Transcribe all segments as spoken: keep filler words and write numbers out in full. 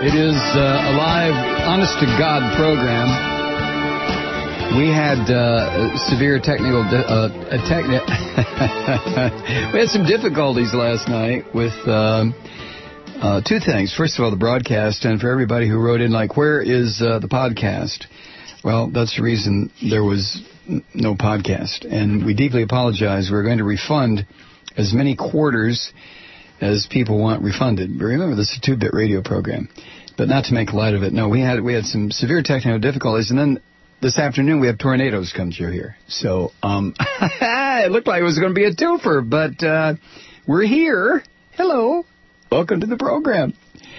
It is uh, a live, honest-to-God program. We had uh, severe technical... Di- uh, techni- we had some difficulties last night with uh, uh, two things. First of all, the broadcast, and for everybody who wrote in, like, where is uh, the podcast? Well, that's the reason there was no podcast. And we deeply apologize. We're going to refund as many quarters as people want refunded. But remember, this is a two-bit radio program. But not to make light of it. No, we had we had some severe technical difficulties, and then this afternoon we have tornadoes come through here. So um, it looked like it was going to be a twofer, but uh, we're here. Hello. Welcome to the program.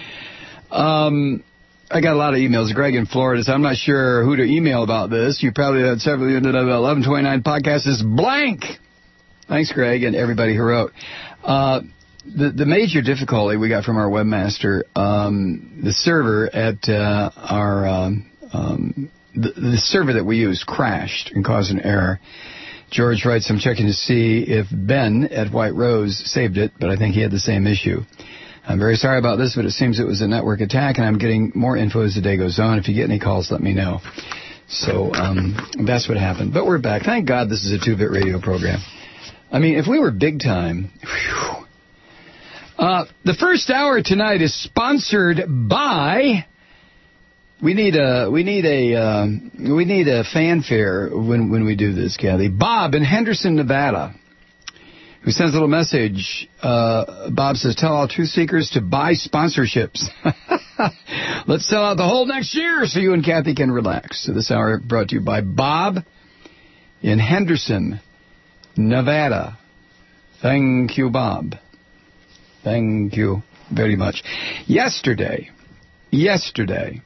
Um, I got a lot of emails. Greg in Florida says, I'm not sure who to email about this. You probably had several eleven twenty-nine podcast is blank. Thanks, Greg, and everybody who wrote. Uh, The, the major difficulty we got from our webmaster, um, the server at uh, our um, um, the, the server that we use crashed and caused an error. George writes, I'm checking to see if Ben at White Rose saved it, but I think he had the same issue. I'm very sorry about this, but it seems it was a network attack, and I'm getting more info as the day goes on. If you get any calls, let me know. So um, that's what happened. But we're back. Thank God this is a two-bit radio program. I mean, if we were big time... Whew, Uh, the first hour tonight is sponsored by. We need a we need a um, we need a fanfare when when we do this, Kathy. Bob in Henderson, Nevada, who sends a little message. Uh, Bob says, "Tell all truth seekers to buy sponsorships. Let's sell out the whole next year so you and Kathy can relax." So this hour brought to you by Bob in Henderson, Nevada. Thank you, Bob. Thank you very much. Yesterday, yesterday,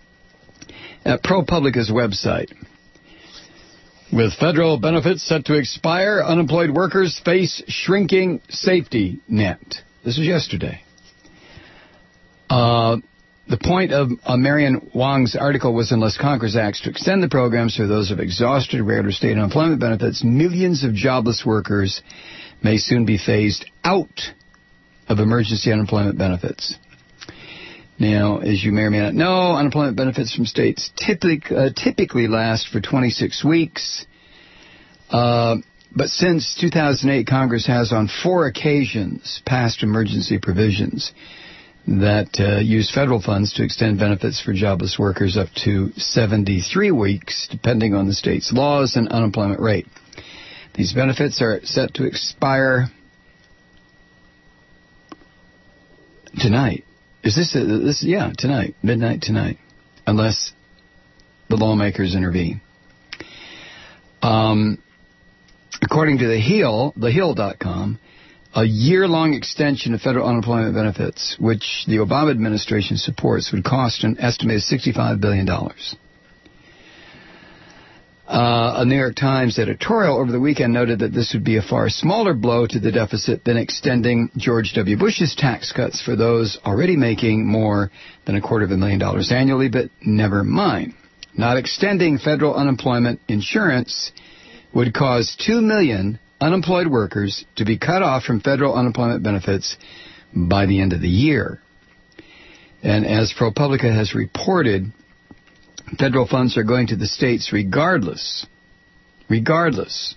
at ProPublica's website, with federal benefits set to expire, unemployed workers face shrinking safety net. This was yesterday. Uh, the point of uh, Marian Wong's article was, unless Congress acts to extend the programs for those of exhausted regular state unemployment benefits, millions of jobless workers may soon be phased out of emergency unemployment benefits. Now, as you may or may not know, unemployment benefits from states typically, uh, typically last for twenty-six weeks. Uh, but since two thousand eight, Congress has on four occasions passed emergency provisions that uh, use federal funds to extend benefits for jobless workers up to seventy-three weeks, depending on the state's laws and unemployment rate. These benefits are set to expire tonight. Is this, a, this? Yeah, tonight. Midnight tonight. Unless the lawmakers intervene. Um, according to the Hill, the Hill dot com, a year-long extension of federal unemployment benefits, which the Obama administration supports, would cost an estimated sixty-five billion dollars. Uh, a New York Times editorial over the weekend noted that this would be a far smaller blow to the deficit than extending George W. Bush's tax cuts for those already making more than a quarter of a million dollars annually, but never mind. Not extending federal unemployment insurance would cause two million unemployed workers to be cut off from federal unemployment benefits by the end of the year. And as ProPublica has reported, federal funds are going to the states regardless. Regardless.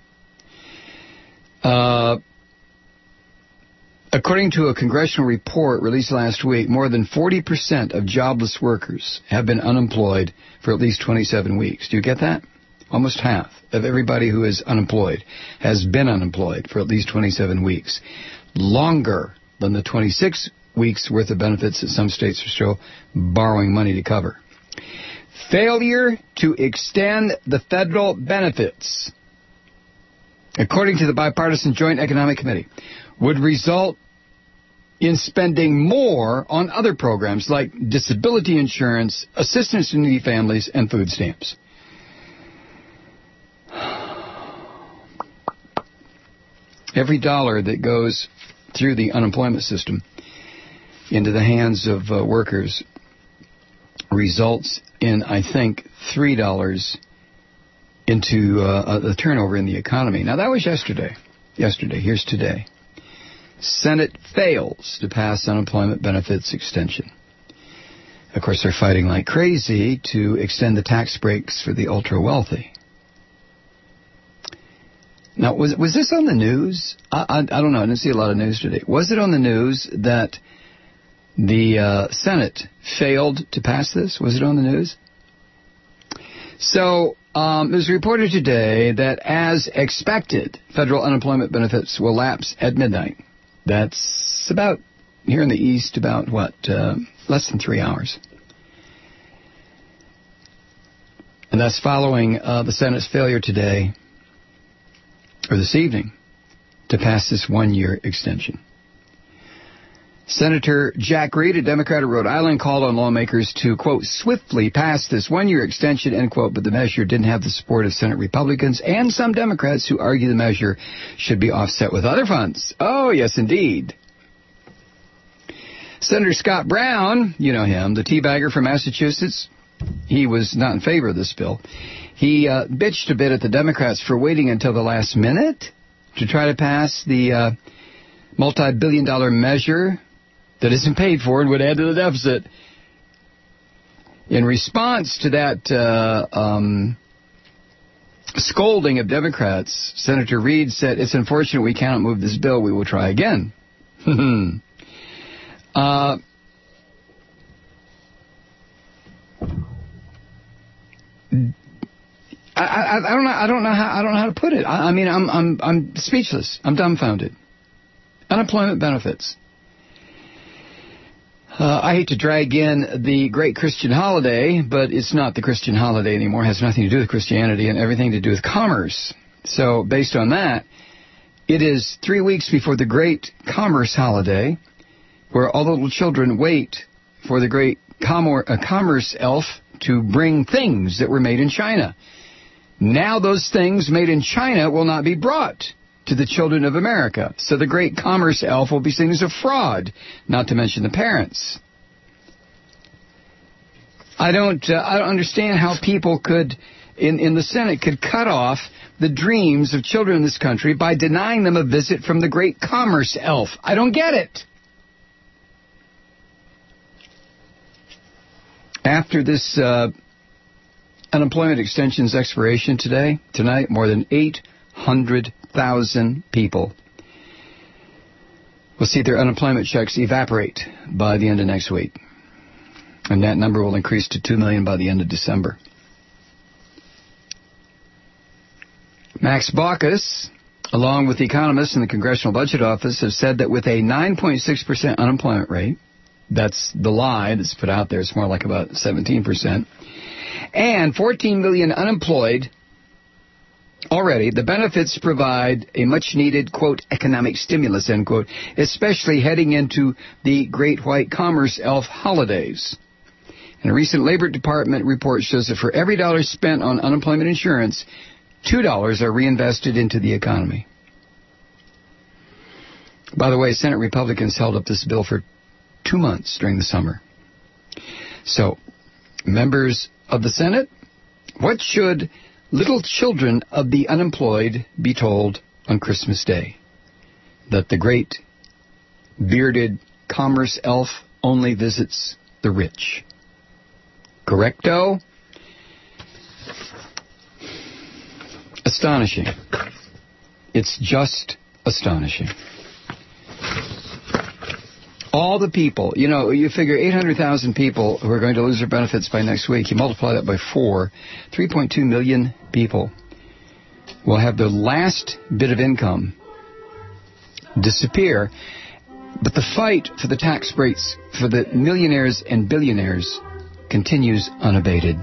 Uh, according to a congressional report released last week, more than forty percent of jobless workers have been unemployed for at least twenty-seven weeks. Do you get that? Almost half of everybody who is unemployed has been unemployed for at least twenty-seven weeks. Longer than the twenty-six weeks worth of benefits that some states are still borrowing money to cover. Failure to extend the federal benefits, according to the Bipartisan Joint Economic Committee, would result in spending more on other programs like disability insurance, assistance to needy families, and food stamps. Every dollar that goes through the unemployment system into the hands of uh, workers results in, I think, three dollars into uh, the turnover in the economy. Now, that was yesterday. Yesterday. Here's today. Senate fails to pass unemployment benefits extension. Of course, they're fighting like crazy to extend the tax breaks for the ultra-wealthy. Now, was was this on the news? I, I, I don't know. I didn't see a lot of news today. Was it on the news that the uh, Senate failed to pass this? Was it on the news? So, um, it was reported today that, as expected, federal unemployment benefits will lapse at midnight. That's about, here in the East, about, what, uh, less than three hours. And that's following uh, the Senate's failure today, or this evening, to pass this one-year extension. Senator Jack Reed, a Democrat of Rhode Island, called on lawmakers to, quote, swiftly pass this one-year extension, end quote, but the measure didn't have the support of Senate Republicans and some Democrats who argue the measure should be offset with other funds. Oh, yes, indeed. Senator Scott Brown, you know him, the teabagger from Massachusetts, he was not in favor of this bill. He uh, bitched a bit at the Democrats for waiting until the last minute to try to pass the uh, multi-billion dollar measure that isn't paid for and would add to the deficit. In response to that uh, um, scolding of Democrats, Senator Reed said, it's unfortunate we cannot move this bill. We will try again. uh, I, I, I don't know. I don't know how. I don't know how to put it. I, I mean, I'm I'm I'm speechless. I'm dumbfounded. Unemployment benefits. Uh, I hate to drag in the great Christian holiday, but it's not the Christian holiday anymore. It has nothing to do with Christianity and everything to do with commerce. So, based on that, it is three weeks before the great commerce holiday, where all the little children wait for the great com- uh, commerce elf to bring things that were made in China. Now those things made in China will not be brought to the children of America. So the great commerce elf will be seen as a fraud, not to mention the parents. I don't uh, I don't understand how people could, in, in the Senate, could cut off the dreams of children in this country by denying them a visit from the great commerce elf. I don't get it. After this uh, unemployment extension's expiration today, tonight, more than eight hundred thousand people will see their unemployment checks evaporate by the end of next week. And that number will increase to two million by the end of December. Max Baucus, along with economists in the Congressional Budget Office, have said that with a nine point six percent unemployment rate, that's the lie that's put out there, it's more like about seventeen percent, and fourteen million unemployed already, the benefits provide a much-needed, quote, economic stimulus, end quote, especially heading into the Great White Commerce Elf holidays. And a recent Labor Department report shows that for every dollar spent on unemployment insurance, two dollars are reinvested into the economy. By the way, Senate Republicans held up this bill for two months during the summer. So, members of the Senate, what should little children of the unemployed be told on Christmas Day? That the great bearded commerce elf only visits the rich. Correcto? Astonishing. It's just astonishing. All the people, you know, you figure eight hundred thousand people who are going to lose their benefits by next week. You multiply that by four, three point two million people will have their last bit of income disappear. But the fight for the tax breaks for the millionaires and billionaires continues unabated.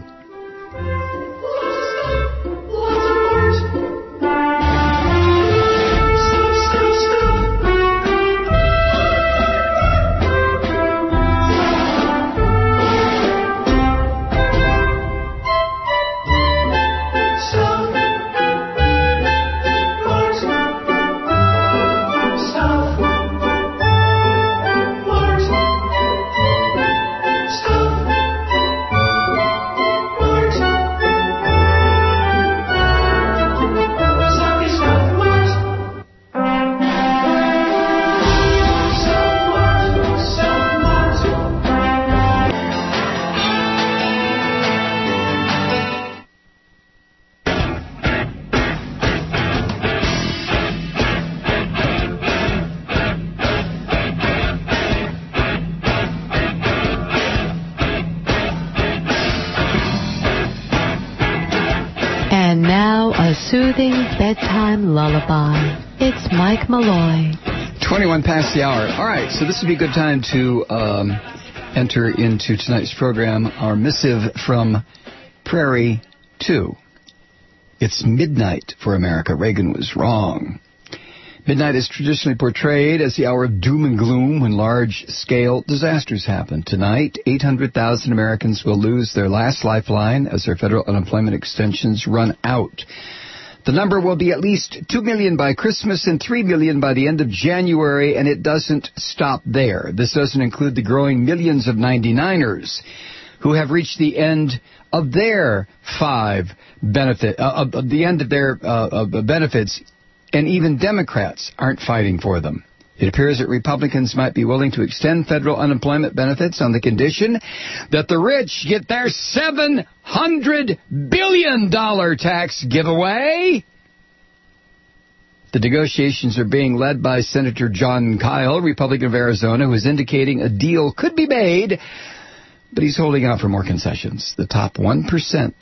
soothing bedtime lullaby. It's Mike Malloy. twenty-one past the hour. All right, so this would be a good time to um, enter into tonight's program, our missive from Prairie two. It's midnight for America. Reagan was wrong. Midnight is traditionally portrayed as the hour of doom and gloom when large-scale disasters happen. Tonight, eight hundred thousand Americans will lose their last lifeline as their federal unemployment extensions run out. The number will be at least two million by Christmas and three million by the end of January, and it doesn't stop there. This doesn't include the growing millions of ninety-niners who have reached the end of their five benefit, uh, uh, the end of their uh, uh, benefits. And even Democrats aren't fighting for them. It appears that Republicans might be willing to extend federal unemployment benefits on the condition that the rich get their seven hundred billion dollars tax giveaway. The negotiations are being led by Senator John Kyle, Republican of Arizona, who is indicating a deal could be made, but he's holding out for more concessions. The top one percent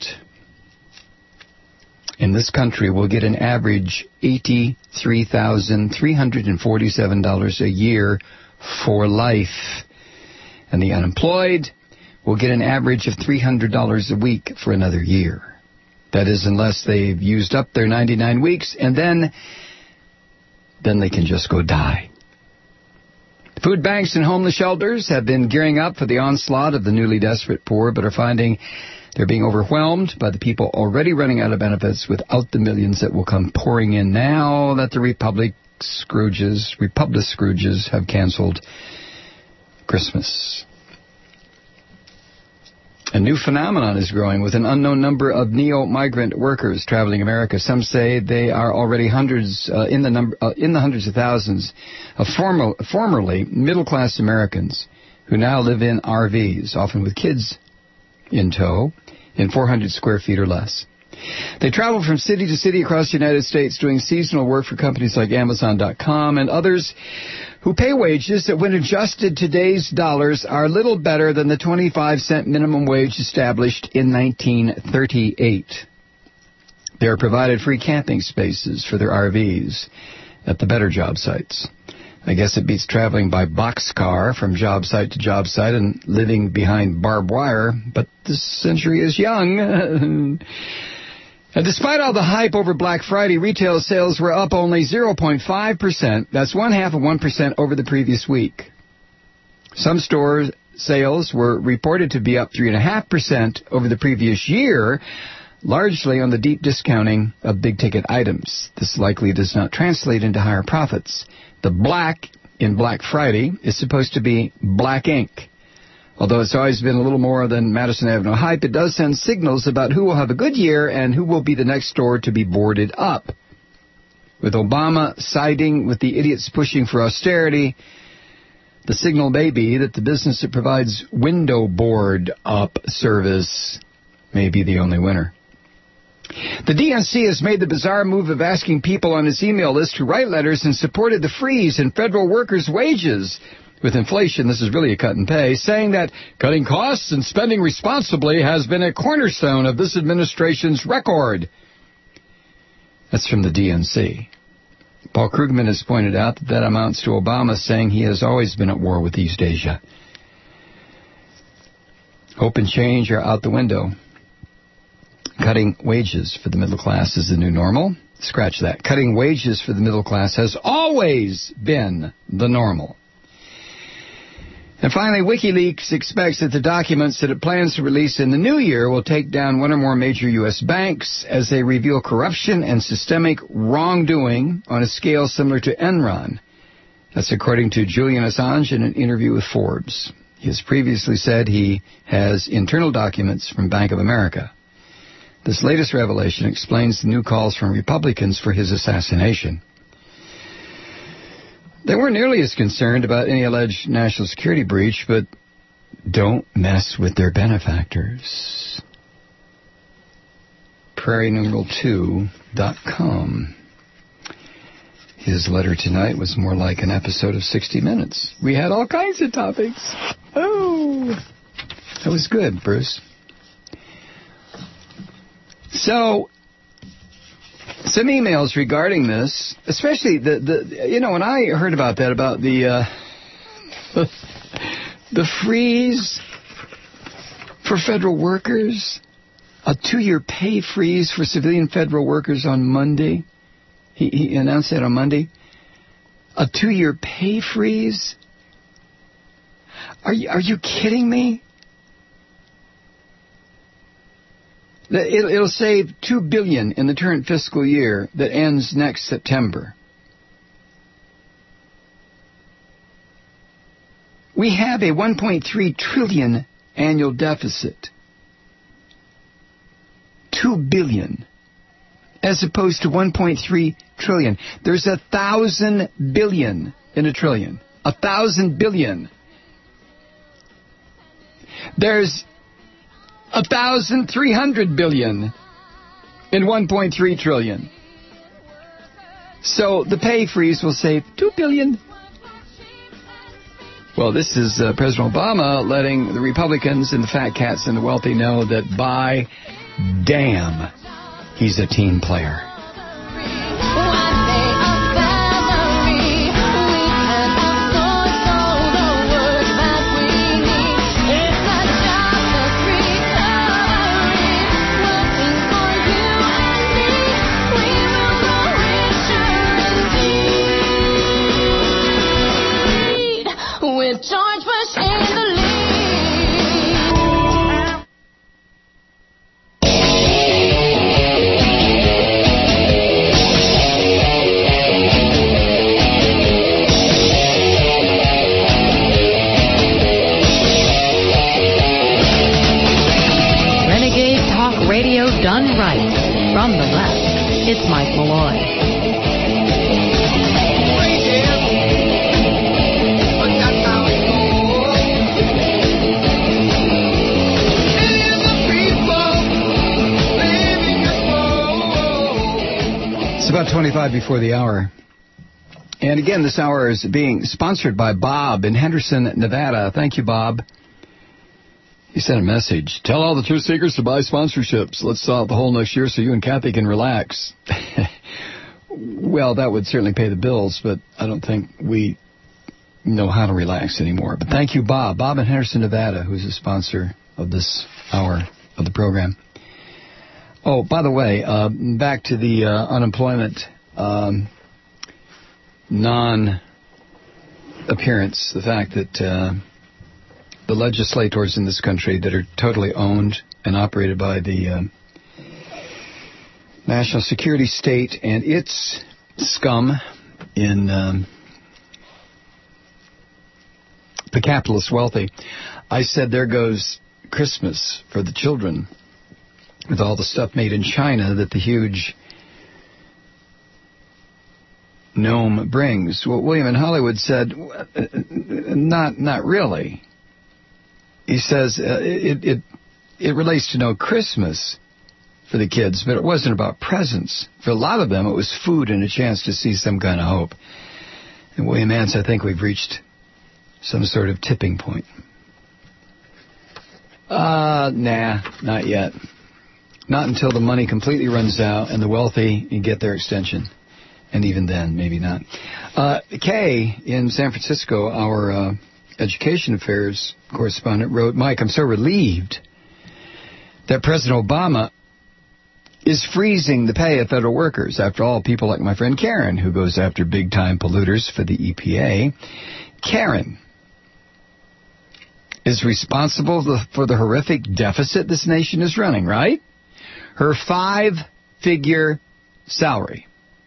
in this country will get an average eighty-three thousand three hundred forty-seven dollars a year for life. And the unemployed will get an average of three hundred dollars a week for another year. That is, unless they've used up their ninety-nine weeks, and then, then they can just go die. Food banks and homeless shelters have been gearing up for the onslaught of the newly desperate poor, but are finding they're being overwhelmed by the people already running out of benefits without the millions that will come pouring in now that the Republic Scrooges, Republic Scrooges have canceled Christmas. A new phenomenon is growing with an unknown number of neo-migrant workers traveling America. Some say they are already hundreds, uh, in the number, uh, in the hundreds of thousands of former, formerly middle-class Americans who now live in R Vs, often with kids in tow, in four hundred square feet or less. They travel from city to city across the United States doing seasonal work for companies like Amazon dot com and others who pay wages that, when adjusted to today's dollars, are little better than the twenty-five cent minimum wage established in nineteen thirty-eight. They are provided free camping spaces for their R Vs at the better job sites. I guess it beats traveling by boxcar from job site to job site and living behind barbed wire, but this century is young. And despite all the hype over Black Friday, retail sales were up only zero point five percent. That's one half of one percent over the previous week. Some store sales were reported to be up three point five percent over the previous year, largely on the deep discounting of big-ticket items. This likely does not translate into higher profits. The black in Black Friday is supposed to be black ink. Although it's always been a little more than Madison Avenue hype, it does send signals about who will have a good year and who will be the next store to be boarded up. With Obama siding with the idiots pushing for austerity, the signal may be that the business that provides window board up service may be the only winner. The D N C has made the bizarre move of asking people on its email list to write letters in support of the freeze in federal workers' wages. With inflation, this is really a cut and pay, saying that cutting costs and spending responsibly has been a cornerstone of this administration's record. That's from the D N C. Paul Krugman has pointed out that that amounts to Obama saying he has always been at war with East Asia. Hope and change are out the window. Cutting wages for the middle class is the new normal. Scratch that. Cutting wages for the middle class has always been the normal. And finally, WikiLeaks expects that the documents that it plans to release in the new year will take down one or more major U S banks as they reveal corruption and systemic wrongdoing on a scale similar to Enron. That's according to Julian Assange in an interview with Forbes. He has previously said he has internal documents from Bank of America. This latest revelation explains the new calls from Republicans for his assassination. They weren't nearly as concerned about any alleged national security breach, but don't mess with their benefactors. Prairie Numeral two dot com. His letter tonight was more like an episode of sixty minutes. We had all kinds of topics. Oh, that was good, Bruce. So, some emails regarding this, especially the, the you know, when I heard about that, about the, uh, the, the freeze for federal workers, a two-year pay freeze for civilian federal workers on Monday. He, he announced that on Monday. A two-year pay freeze? Are you, are you kidding me? It'll, it'll save two billion dollars in the current fiscal year that ends next September. We have a one point three trillion dollars annual deficit. two billion dollars as opposed to one point three trillion dollars. There's a thousand billion in a trillion. A thousand billion. There's a thousand three hundred billion in one point three trillion. So the pay freeze will save two billion. Well, this is uh, President Obama letting the Republicans and the fat cats and the wealthy know that by damn, he's a team player. George Bush in the lead. Renegade Talk Radio done right. From the left, it's Mike Malloy. It's about twenty-five before the hour. And again, this hour is being sponsored by Bob in Henderson, Nevada. Thank you, Bob. He sent a message. Tell all the truth seekers to buy sponsorships. Let's solve the whole next year so you and Kathy can relax. Well, that would certainly pay the bills, but I don't think we know how to relax anymore. But thank you, Bob. Bob in Henderson, Nevada, who's a sponsor of this hour of the program. Oh, by the way, uh, back to the uh, unemployment um, non-appearance, the fact that uh, the legislators in this country that are totally owned and operated by the uh, national security state and its scum in um, the capitalist wealthy, I said there goes Christmas for the children. With all the stuff made in China that the huge gnome brings. Well, William in Hollywood said, not not really. He says uh, it, it it relates to no Christmas for the kids, but it wasn't about presents. For a lot of them, it was food and a chance to see some kind of hope. And William Ants, I think we've reached some sort of tipping point. Uh, nah, not yet. Not until the money completely runs out and the wealthy get their extension. And even then, maybe not. Uh, Kay in San Francisco, our uh, education affairs correspondent, wrote, Mike, I'm so relieved that President Obama is freezing the pay of federal workers. After all, people like my friend Karen, who goes after big-time polluters for the E P A. Karen is responsible for the horrific deficit this nation is running, right? Her five-figure salary,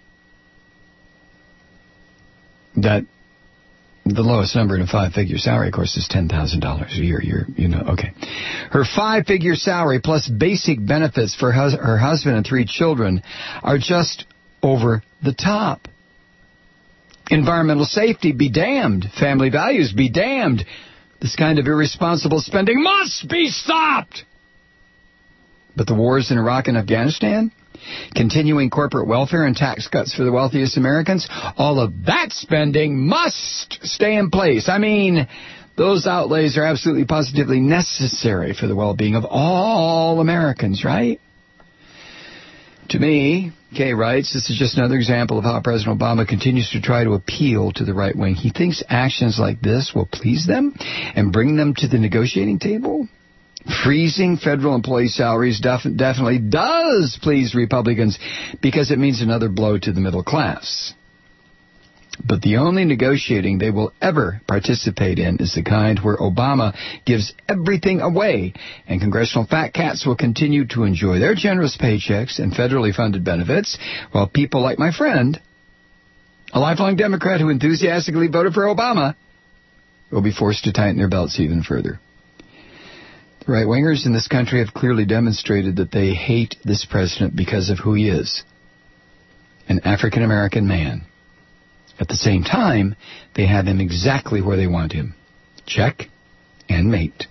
that the lowest number in a five-figure salary, of course, is ten thousand dollars a year. You're, you know, okay. Her five-figure salary plus basic benefits for hus- her husband and three children are just over the top. Environmental safety, be damned. Family values, be damned. This kind of irresponsible spending must be stopped. But the wars in Iraq and Afghanistan, continuing corporate welfare and tax cuts for the wealthiest Americans, all of that spending must stay in place. I mean, those outlays are absolutely positively necessary for the well-being of all Americans, right? To me, Kay writes, this is just another example of how President Obama continues to try to appeal to the right wing. He thinks actions like this will please them and bring them to the negotiating table. Freezing federal employee salaries def- definitely does please Republicans because it means another blow to the middle class. But the only negotiating they will ever participate in is the kind where Obama gives everything away, and congressional fat cats will continue to enjoy their generous paychecks and federally funded benefits, while people like my friend, a lifelong Democrat who enthusiastically voted for Obama, will be forced to tighten their belts even further. The right-wingers in this country have clearly demonstrated that they hate this president because of who he is, an African-American man. At the same time, they have him exactly where they want him. Check and mate.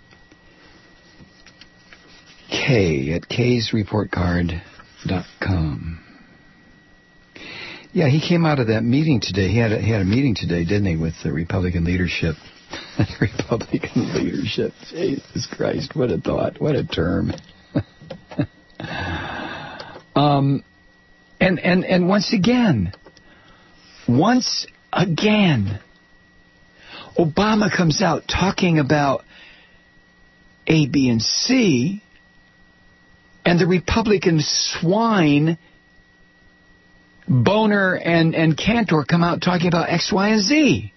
K at kays report card dot com. Yeah, he came out of that meeting today. He had a, he had a meeting today, didn't he, with the Republican leadership. Republican leadership. Jesus Christ, what a thought. What a term. um, and, and, and once again... Once again, Obama comes out talking about A, B, and C, and the Republican swine, Boner and, and Cantor, come out talking about X, Y, and Z.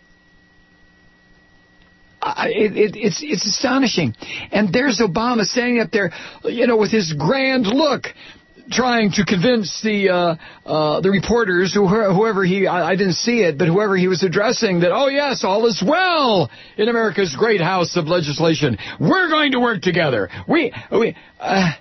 I, it, it, it's, it's astonishing. And there's Obama standing up there, you know, with his grand look, trying to convince the uh, uh, the reporters, who, whoever he, I, I didn't see it, but whoever he was addressing, that, oh, yes, all is well in America's great house of legislation. We're going to work together. We, we, uh,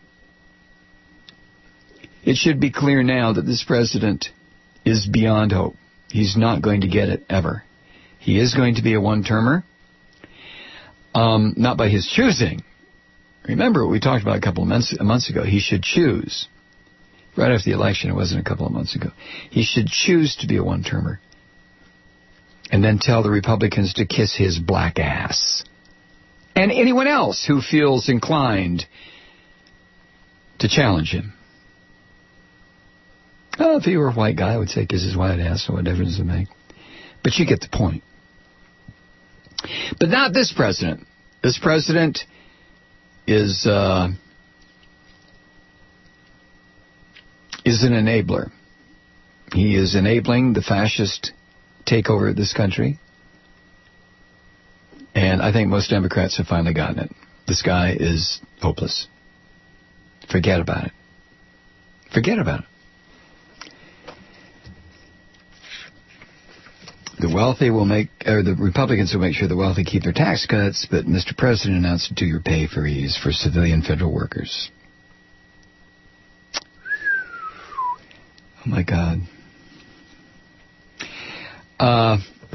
it should be clear now that this president is beyond hope. He's not going to get it ever. He is going to be a one-termer, um, not by his choosing. Remember what we talked about a couple of months, months ago. He should choose, right after the election, it wasn't a couple of months ago, he should choose to be a one-termer and then tell the Republicans to kiss his black ass. And anyone else who feels inclined to challenge him. Oh, if he were a white guy, I would say kiss his white ass, so what difference does it make? But you get the point. But not this president. This president is uh, is an enabler. He is enabling the fascist takeover of this country. And I think most Democrats have finally gotten it. This guy is hopeless. Forget about it. Forget about it. The wealthy will make, or the Republicans will make sure the wealthy keep their tax cuts, but Mister President announced a two-year pay freeze for civilian federal workers. Oh, my God. Uh,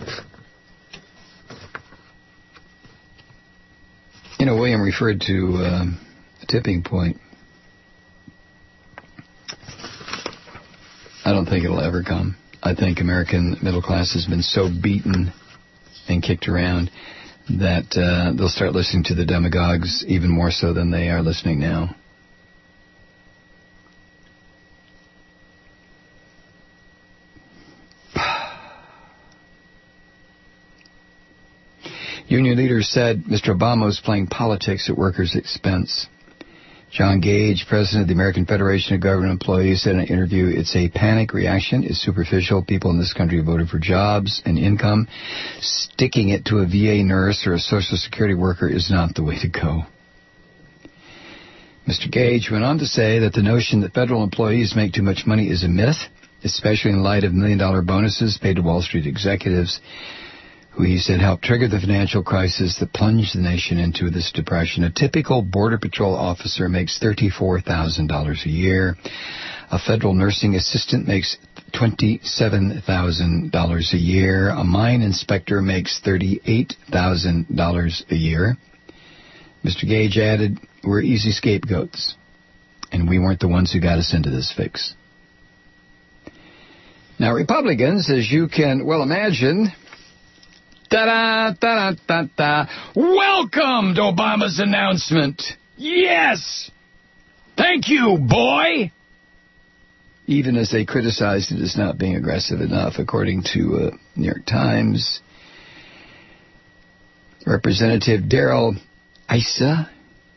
you know, William referred to uh, a tipping point. I don't think it'll ever come. I think American middle class has been so beaten and kicked around that uh, they'll start listening to the demagogues even more so than they are listening now. Union leaders said Mister Obama was playing politics at workers' expense. John Gage, president of the American Federation of Government Employees, said in an interview, it's a panic reaction. It's superficial. People in this country voted for jobs and income. Sticking it to a V A nurse or a Social Security worker is not the way to go. Mister Gage went on to say that the notion that federal employees make too much money is a myth, especially in light of million-dollar bonuses paid to Wall Street executives, who he said helped trigger the financial crisis that plunged the nation into this depression. A typical Border Patrol officer makes thirty-four thousand dollars a year. A federal nursing assistant makes twenty-seven thousand dollars a year. A mine inspector makes thirty-eight thousand dollars a year. Mister Gage added, we're easy scapegoats, and we weren't the ones who got us into this fix. Now, Republicans, as you can well imagine, Da-da, da-da, da-da, welcomed Obama's announcement. Yes! Thank you, boy! even as they criticized it as not being aggressive enough, according to uh, New York Times. Representative Darrell Issa,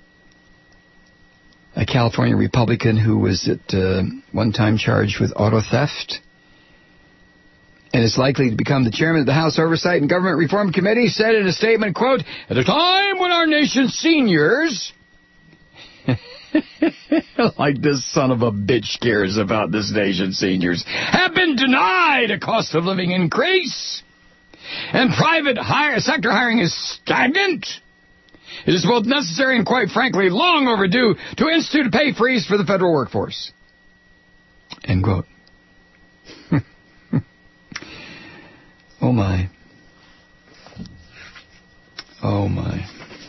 a California Republican who was at uh, one time charged with auto theft and is likely to become the chairman of the House Oversight and Government Reform Committee, said in a statement, quote, "At a time when our nation's seniors," like this son of a bitch cares about this nation's seniors, "have been denied a cost of living increase, and private hire, sector hiring is stagnant, it is both necessary and, quite frankly, long overdue to institute a pay freeze for the federal workforce." End quote. Oh, my. Oh, my.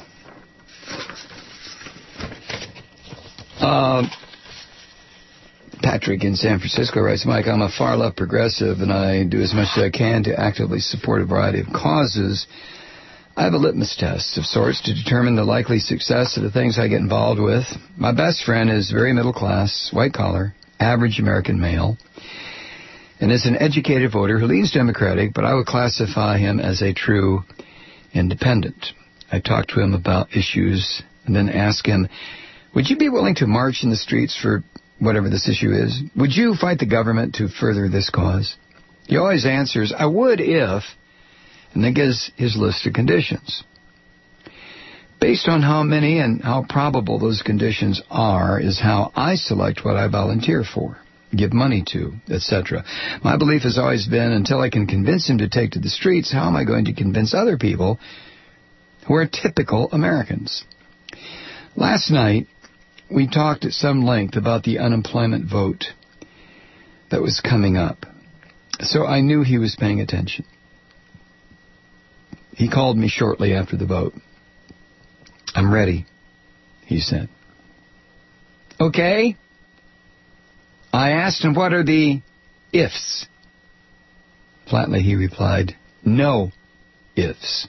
Uh, Patrick in San Francisco writes, "Mike, I'm a far-left progressive, and I do as much as I can to actively support a variety of causes. I have a litmus test of sorts to determine the likely success of the things I get involved with. My best friend is very middle-class, white-collar, average American male, and is an educated voter who leans Democratic, but I would classify him as a true independent. I talk to him about issues and then ask him, would you be willing to march in the streets for whatever this issue is? Would you fight the government to further this cause? He always answers, I would if, and then gives his list of conditions. Based on how many and how probable those conditions are is how I select what I volunteer for, give money to, et cetera. My belief has always been, until I can convince him to take to the streets, how am I going to convince other people who are typical Americans? Last night, we talked at some length about the unemployment vote that was coming up, so I knew he was paying attention. He called me shortly after the vote. I'm ready, he said. Okay. I asked him, what are the ifs? Flatly, he replied, no ifs.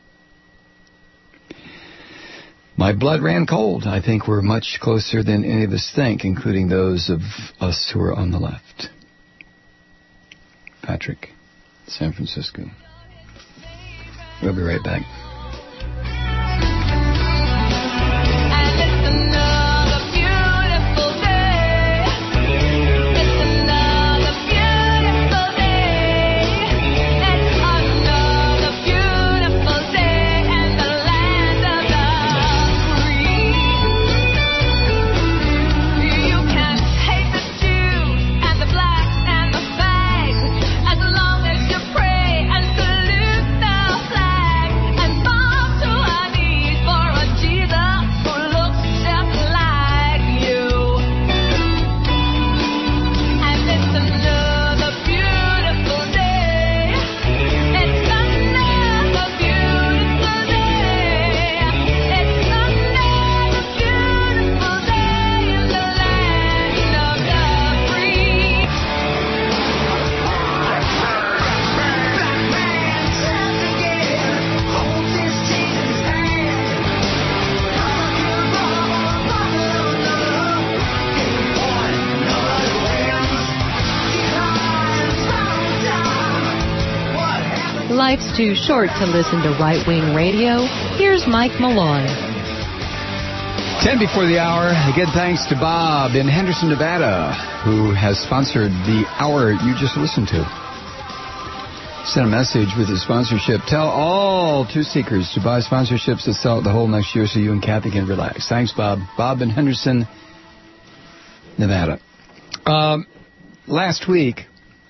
My blood ran cold. I think we're much closer than any of us think, including those of us who are on the left. Patrick, San Francisco. We'll be right back. Life's too short to listen to right-wing radio. Here's Mike Malloy. Ten before the hour. Again, thanks to Bob in Henderson, Nevada, who has sponsored the hour you just listened to. Sent a message with his sponsorship. Tell all two seekers to buy sponsorships that sell it the whole next year so you and Kathy can relax. Thanks, Bob. Bob in Henderson, Nevada. Um, last week,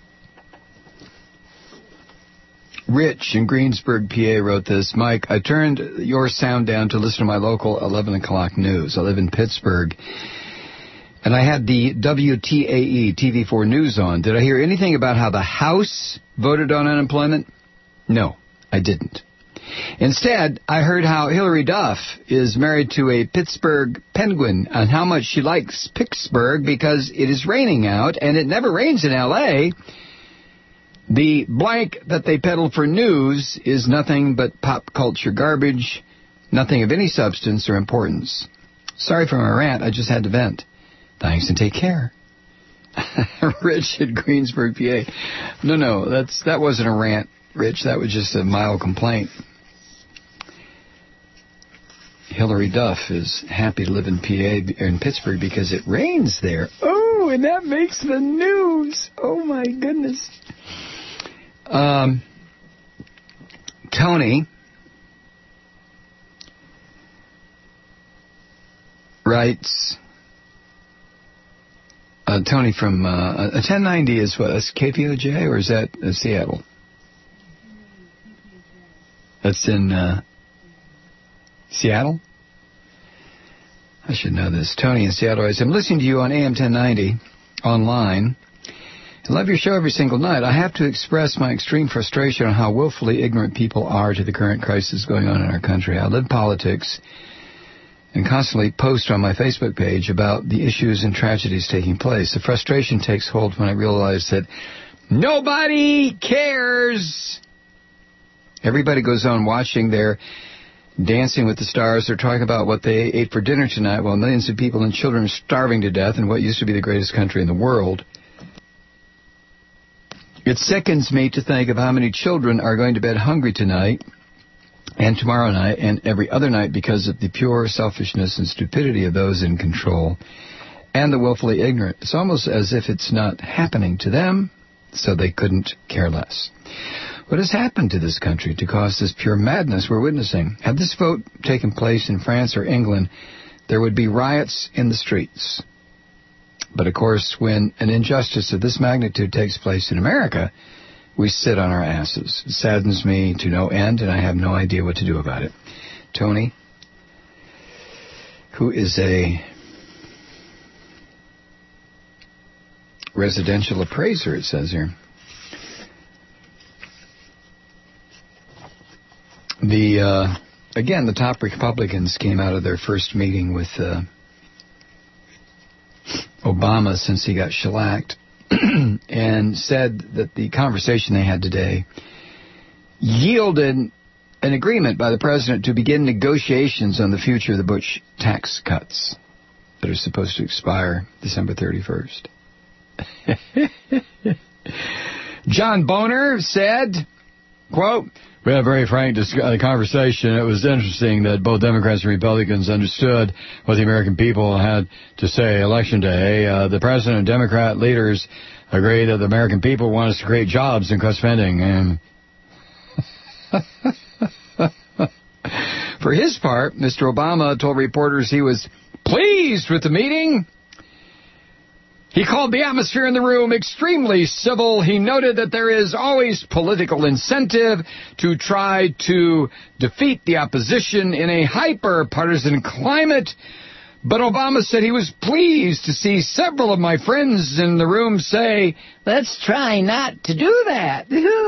Rich in Greensburg, P A wrote this. Mike, I turned your sound down to listen to my local eleven o'clock news. I live in Pittsburgh, and I had the W T A E T V four news on. Did I hear anything about how the House voted on unemployment? No, I didn't. Instead, I heard how Hillary Duff is married to a Pittsburgh Penguin and how much she likes Pittsburgh because it is raining out, and it never rains in L A The blank that they peddle for news is nothing but pop culture garbage, nothing of any substance or importance. Sorry for my rant, I just had to vent. Thanks and take care. Rich at Greensburg, P A. No, no, that's that wasn't a rant, Rich. That was just a mild complaint. Hillary Duff is happy to live in P A, or in Pittsburgh, because it rains there. Oh, and that makes the news. Oh, my goodness. Um, Tony writes, uh, Tony from uh, a ten ninety is what, that's K P O J, or is that uh, Seattle? That's in uh, Seattle? I should know this. Tony in Seattle writes, I'm listening to you on A M ten ninety online. I love your show every single night. I have to express my extreme frustration on how willfully ignorant people are to the current crisis going on in our country. I live politics and constantly post on my Facebook page about the issues and tragedies taking place. The frustration takes hold when I realize that nobody cares. Everybody goes on watching their Dancing with the Stars. They're talking about what they ate for dinner tonight while millions of people and children are starving to death in what used to be the greatest country in the world. It sickens me to think of how many children are going to bed hungry tonight and tomorrow night and every other night because of the pure selfishness and stupidity of those in control and the willfully ignorant. It's almost as if it's not happening to them, so they couldn't care less. What has happened to this country to cause this pure madness we're witnessing? Had this vote taken place in France or England, there would be riots in the streets. But, of course, when an injustice of this magnitude takes place in America, we sit on our asses. It saddens me to no end, and I have no idea what to do about it. Tony, who is a residential appraiser, it says here. The, uh, again, the top Republicans came out of their first meeting with uh, Obama since he got shellacked and said that the conversation they had today yielded an agreement by the president to begin negotiations on the future of the Bush tax cuts that are supposed to expire December thirty-first. John Boehner said, quote, we had a very frank dis- uh, conversation. It was interesting that both Democrats and Republicans understood what the American people had to say election day. Uh, the president and Democrat leaders agreed that the American people want us to create jobs and cut spending. And for his part, Mister Obama told reporters he was pleased with the meeting. He called the atmosphere in the room extremely civil. He noted that there is always political incentive to try to defeat the opposition in a hyper-partisan climate. But Obama said he was pleased to see several of my friends in the room say, let's try not to do that.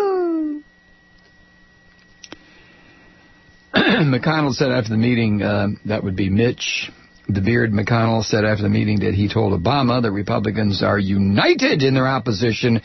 McConnell said after the meeting, uh, that would be Mitch The Beard McConnell said after the meeting that he told Obama that Republicans are united in their opposition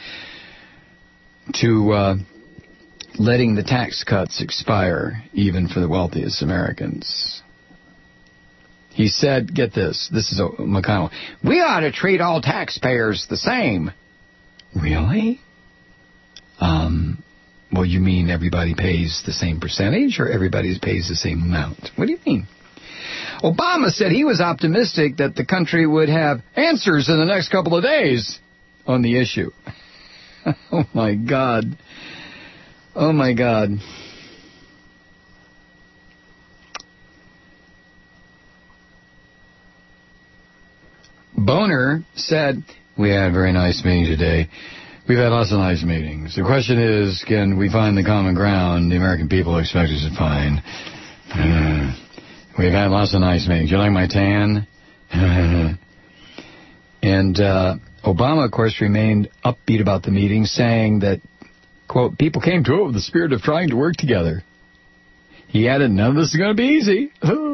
to uh, letting the tax cuts expire, even for the wealthiest Americans. He said, get this, this is McConnell, we ought to treat all taxpayers the same. Really? Um, well, you mean everybody pays the same percentage or everybody pays the same amount? What do you mean? Obama said he was optimistic that the country would have answers in the next couple of days on the issue. Oh, my God. Oh, my God. Boehner said, we had a very nice meeting today. We've had lots of nice meetings. The question is, can we find the common ground the American people expect us to find? Uh, we've had lots of nice meetings. You like my tan? And uh, Obama, of course, remained upbeat about the meeting, saying that, quote, people came to it with the spirit of trying to work together. He added, none of this is going to be easy.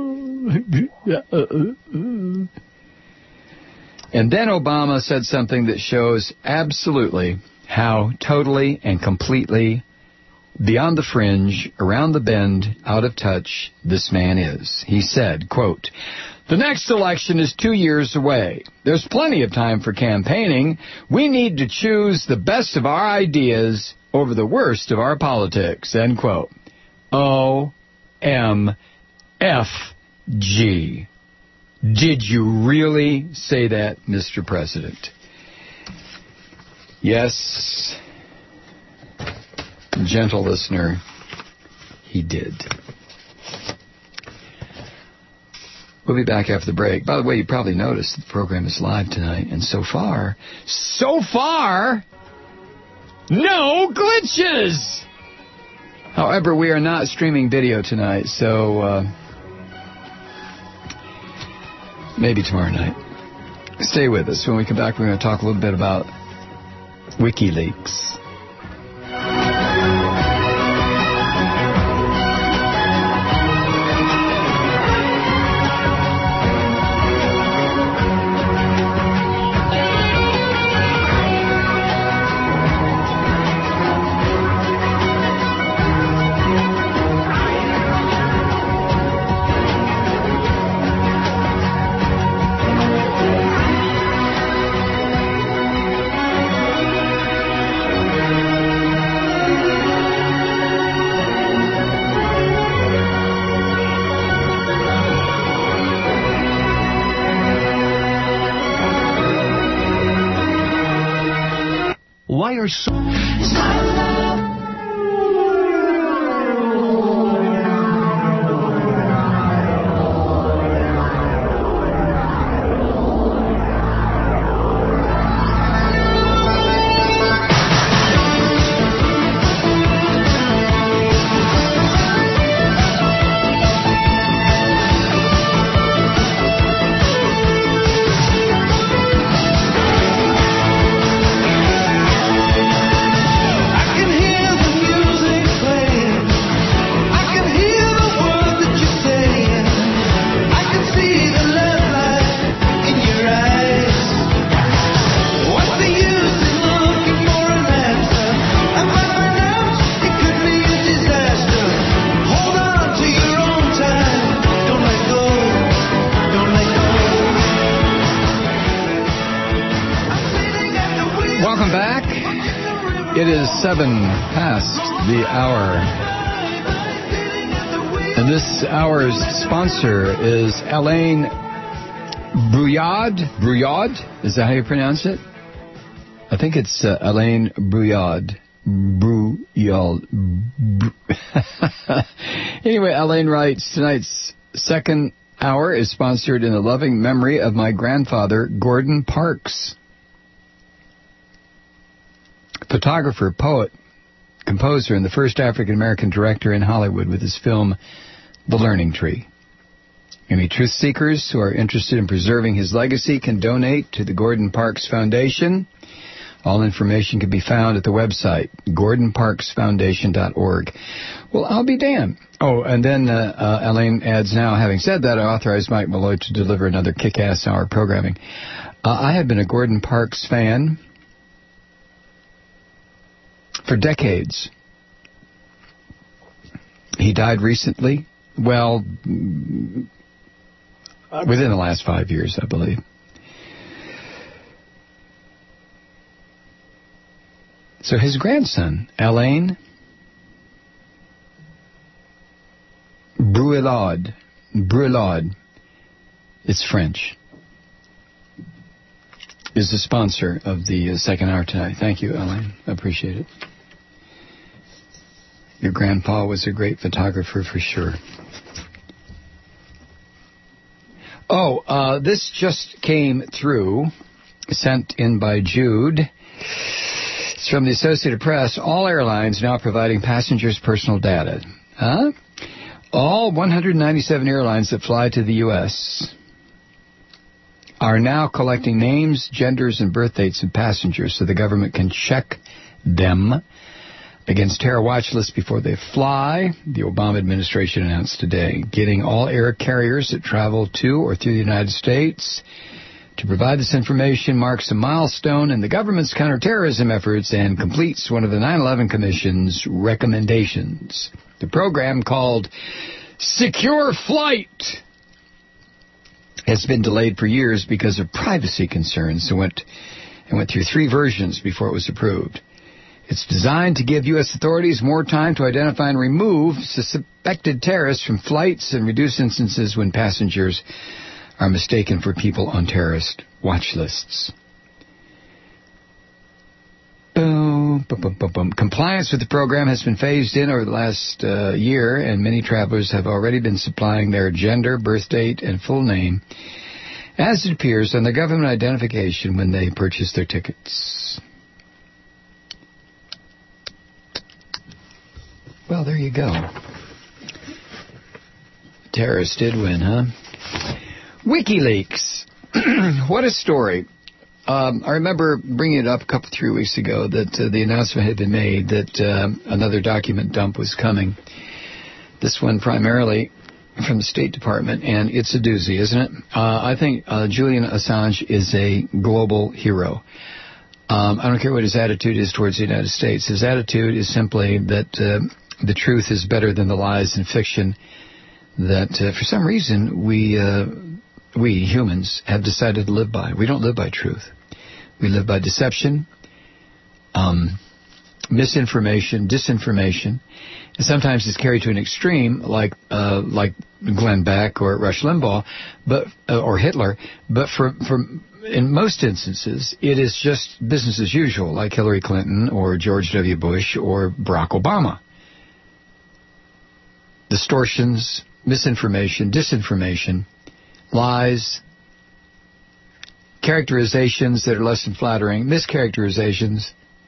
And then Obama said something that shows absolutely how totally and completely beyond the fringe, around the bend, out of touch this man is. He said, quote, The next election is two years away. There's plenty of time for campaigning. We need to choose the best of our ideas over the worst of our politics. End quote. O M F G. Did you really say that, Mister President? Yes, gentle listener, he did. We'll be back after the break. By the way, you probably noticed the program is live tonight, and so far, so far, no glitches! However, we are not streaming video tonight, so uh, maybe tomorrow night. Stay with us. When we come back, we're going to talk a little bit about WikiLeaks. Why are so... Seven past the hour. And this hour's sponsor is Alain Brouillard. Brouillard? Is that how you pronounce it? I think it's uh, Alain Brouillard. Brouillard. Anyway, Alain writes, tonight's second hour is sponsored in the loving memory of my grandfather, Gordon Parks. Photographer, poet, composer, and the first African-American director in Hollywood with his film, The Learning Tree. Any truth seekers who are interested in preserving his legacy can donate to the Gordon Parks Foundation. All information can be found at the website, gordon parks foundation dot org. Well, I'll be damned. Oh, and then uh, uh, Elaine adds, now, having said that, I authorized Mike Malloy to deliver another kick-ass hour programming. Uh, I have been a Gordon Parks fan for decades. He died recently. Well, within the last five years, I believe. So his grandson, Alain Brouillard, Brouillard, it's French, is the sponsor of the uh, second hour tonight. Thank you, Alain. I appreciate it. Your grandpa was a great photographer for sure. Oh, uh, this just came through, sent in by Jude. It's from the Associated Press. All airlines now providing passengers' personal data. Huh? All one hundred ninety-seven airlines that fly to the U S are now collecting names, genders, and birth dates of passengers so the government can check them against terror watch lists before they fly. The Obama administration announced today getting all air carriers that travel to or through the United States to provide this information marks a milestone in the government's counterterrorism efforts and completes one of the nine eleven Commission's recommendations. The program, called Secure Flight, has been delayed for years because of privacy concerns. It went, it went through three versions before it was approved. It's designed to give U S authorities more time to identify and remove suspected terrorists from flights and reduce instances when passengers are mistaken for people on terrorist watch lists. Boom, boom, boom, boom, boom. Compliance with the program has been phased in over the last uh, year, and many travelers have already been supplying their gender, birth date, and full name, as it appears on their government identification when they purchase their tickets. Well, there you go. Terrorists did win, huh? WikiLeaks. What a story. Um, I remember bringing it up a couple, three weeks ago that uh, the announcement had been made that uh, another document dump was coming. This one primarily from the State Department, and it's a doozy, isn't it? Uh, I think uh, Julian Assange is a global hero. Um, I don't care what his attitude is towards the United States. His attitude is simply that uh, the truth is better than the lies and fiction that, uh, for some reason, we... Uh, we, humans, have decided to live by. We don't live by truth. We live by deception, um, misinformation, disinformation, and sometimes it's carried to an extreme, like uh, like Glenn Beck or Rush Limbaugh, but uh, or Hitler. But for for in most instances, it is just business as usual, like Hillary Clinton or George W. Bush or Barack Obama. Distortions, misinformation, disinformation, lies, characterizations that are less than flattering, mischaracterizations.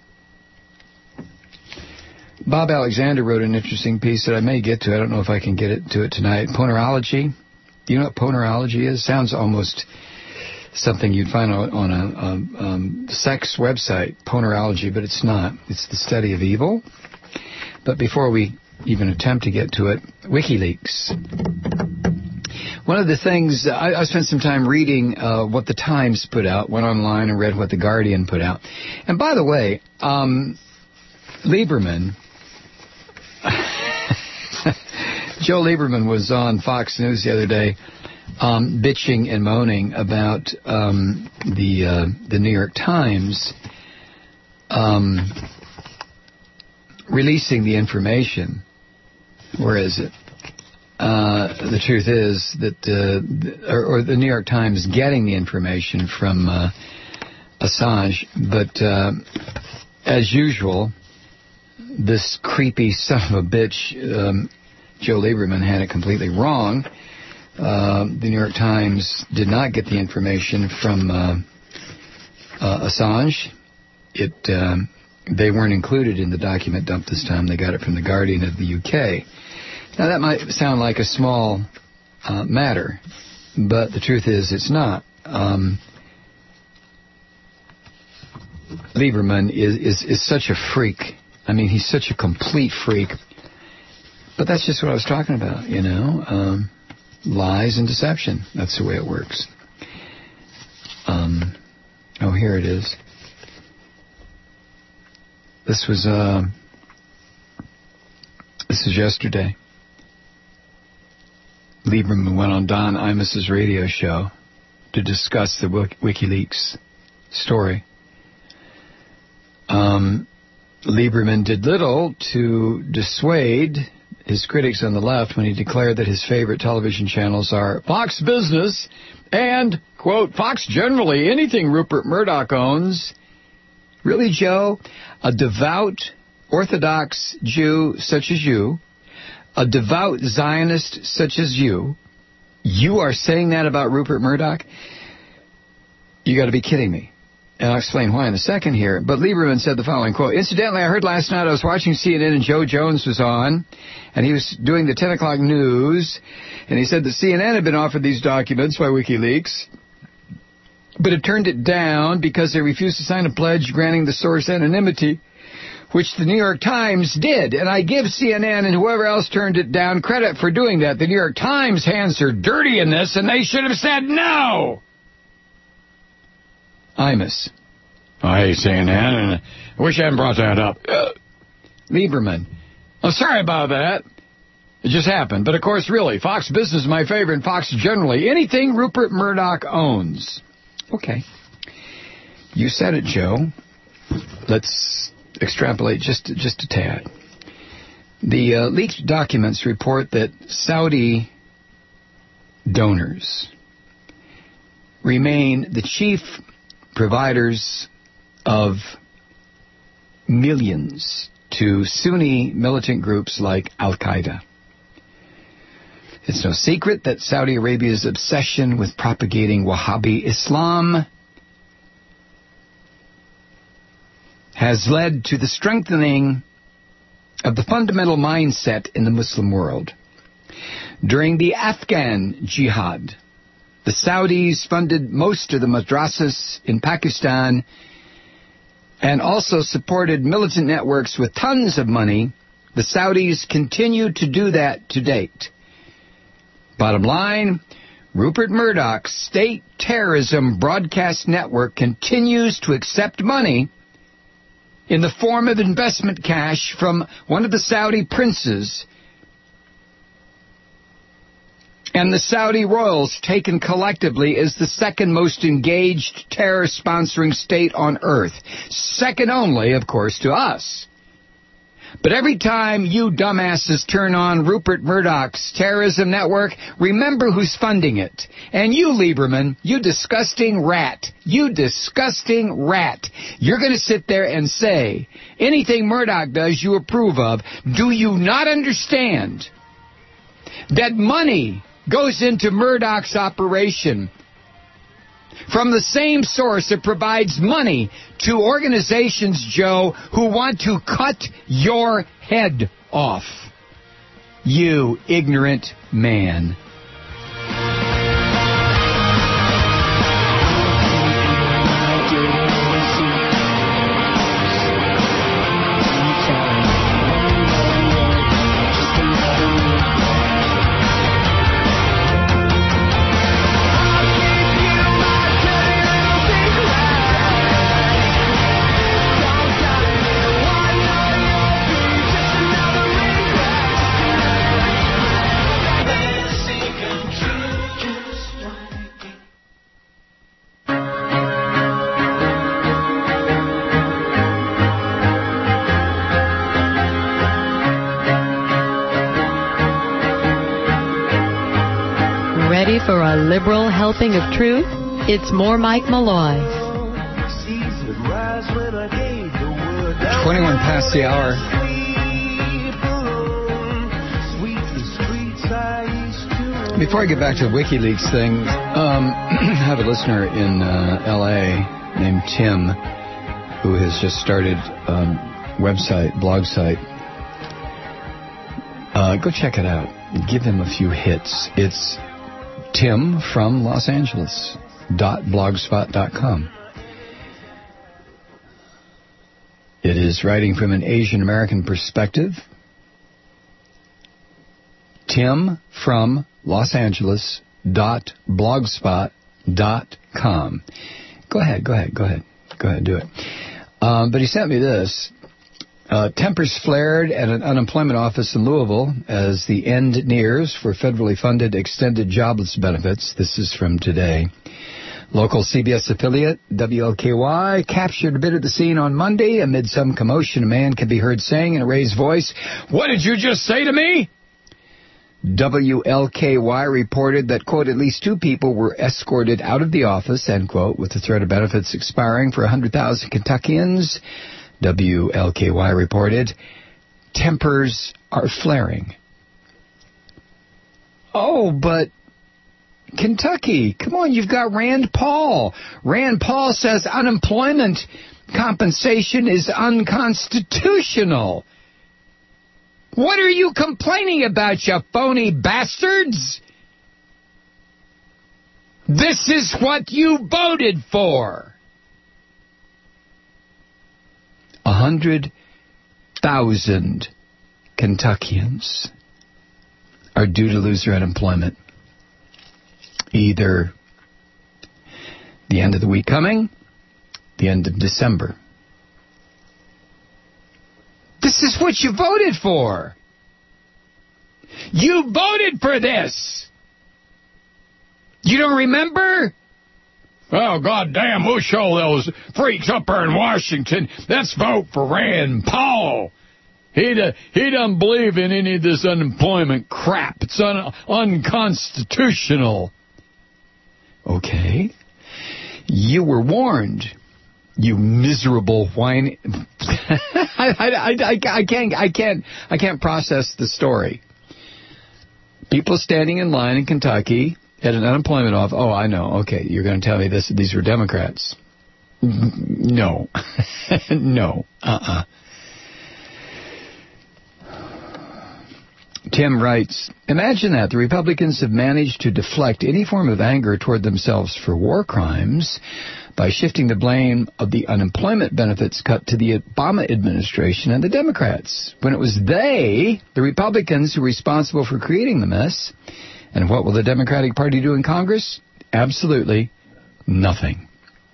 Bob Alexander wrote an interesting piece that I may get to. I don't know if I can get it to it tonight. Ponerology. Do you know what ponerology is? Sounds almost something you'd find on, on a, a um, sex website, ponerology, but it's not. It's the study of evil. But before we even attempt to get to it, WikiLeaks. One of the things, I, I spent some time reading uh, what the Times put out, went online and read what the Guardian put out. And by the way, um, Lieberman, Joe Lieberman was on Fox News the other day um, bitching and moaning about um, the uh, the New York Times um, releasing the information. Where is it? Uh, the truth is that, uh, or, or the New York Times getting the information from uh, Assange, but uh, as usual, this creepy son of a bitch, um, Joe Lieberman, had it completely wrong. Uh, the New York Times did not get the information from uh, uh, Assange. It uh, they weren't included in the document dump this time. They got it from the Guardian of the U K. Now, that might sound like a small uh, matter, but the truth is it's not. Um, Lieberman is, is, is such a freak. I mean, he's such a complete freak. But that's just what I was talking about, you know. Um, lies and deception. That's the way it works. Um, oh, here it is. This was, uh, this is yesterday. Lieberman went on Don Imus's radio show to discuss the WikiLeaks story. Um, Lieberman did little to dissuade his critics on the left when he declared that his favorite television channels are Fox Business and, quote, Fox Generally, anything Rupert Murdoch owns. Really, Joe? A devout Orthodox Jew such as you, a devout Zionist such as you, you are saying that about Rupert Murdoch? You got to be kidding me. And I'll explain why in a second here. But Lieberman said the following, quote, incidentally, I heard last night I was watching C N N and Joe Jones was on, and he was doing the ten o'clock news, and he said that C N N had been offered these documents by WikiLeaks, but had turned it down because they refused to sign a pledge granting the source anonymity, which the New York Times did. And I give C N N and whoever else turned it down credit for doing that. The New York Times' hands are dirty in this, and they should have said no. Imus. Oh, hey, C N N, and I wish I hadn't brought that up. Uh, Lieberman. I'm sorry about that. It just happened. But, of course, really, Fox Business is my favorite, and Fox generally. Anything Rupert Murdoch owns. Okay. You said it, Joe. Let's extrapolate just, just a tad. The uh, leaked documents report that Saudi donors remain the chief providers of millions to Sunni militant groups like Al-Qaeda. It's no secret that Saudi Arabia's obsession with propagating Wahhabi Islam has led to the strengthening of the fundamental mindset in the Muslim world. During the Afghan jihad, the Saudis funded most of the madrasas in Pakistan and also supported militant networks with tons of money. The Saudis continue to do that to date. Bottom line, Rupert Murdoch's state terrorism broadcast network continues to accept money in the form of investment cash from one of the Saudi princes, and the Saudi royals, taken collectively, is the second most engaged terror-sponsoring state on earth. Second only, of course, to us. But every time you dumbasses turn on Rupert Murdoch's terrorism network, remember who's funding it. And you, Lieberman, you disgusting rat, you disgusting rat, you're going to sit there and say anything Murdoch does you approve of. Do you not understand that money goes into Murdoch's operation from the same source that provides money to organizations, Joe, who want to cut your head off? You ignorant man. For a liberal helping of truth, it's more Mike Malloy. twenty-one past the hour. Before I get back to the WikiLeaks thing, um, I have a listener in uh, L A named Tim who has just started a um, website, blog site. Uh, go check it out. Give him a few hits. It's Tim from Los Angeles dot blogspot dot com. It is writing from an Asian American perspective. Tim from Los Angeles dot blogspot dot com. Go ahead, go ahead, go ahead, go ahead, do it. Um, but he sent me this. Uh, tempers flared at an unemployment office in Louisville as the end nears for federally funded extended jobless benefits. This is from today. Local C B S affiliate W L K Y captured a bit of the scene on Monday. Amid some commotion, a man can be heard saying in a raised voice, "What did you just say to me?" W L K Y reported that, quote, at least two people were escorted out of the office, end quote, with the threat of benefits expiring for one hundred thousand Kentuckians. W L K Y reported, tempers are flaring. Oh, but Kentucky, come on, you've got Rand Paul. Rand Paul says unemployment compensation is unconstitutional. What are you complaining about, you phony bastards? This is what you voted for. A hundred thousand Kentuckians are due to lose their unemployment. Either the end of the week coming, the end of December. This is what you voted for. You voted for this. You don't remember? Oh, goddamn, we'll show those freaks up there in Washington. Let's vote for Rand Paul. He, uh, he doesn't believe in any of this unemployment crap. It's un- unconstitutional. Okay. You were warned. You miserable whine. I, I, I, I can't, I can't, I can't process the story. People standing in line in Kentucky at an unemployment office. Oh, I know. Okay, you're going to tell me this. These were Democrats. No, no. Uh-uh. Tim writes, imagine that the Republicans have managed to deflect any form of anger toward themselves for war crimes by shifting the blame of the unemployment benefits cut to the Obama administration and the Democrats, when it was they, the Republicans, who were responsible for creating the mess. And what will the Democratic Party do in Congress? Absolutely nothing.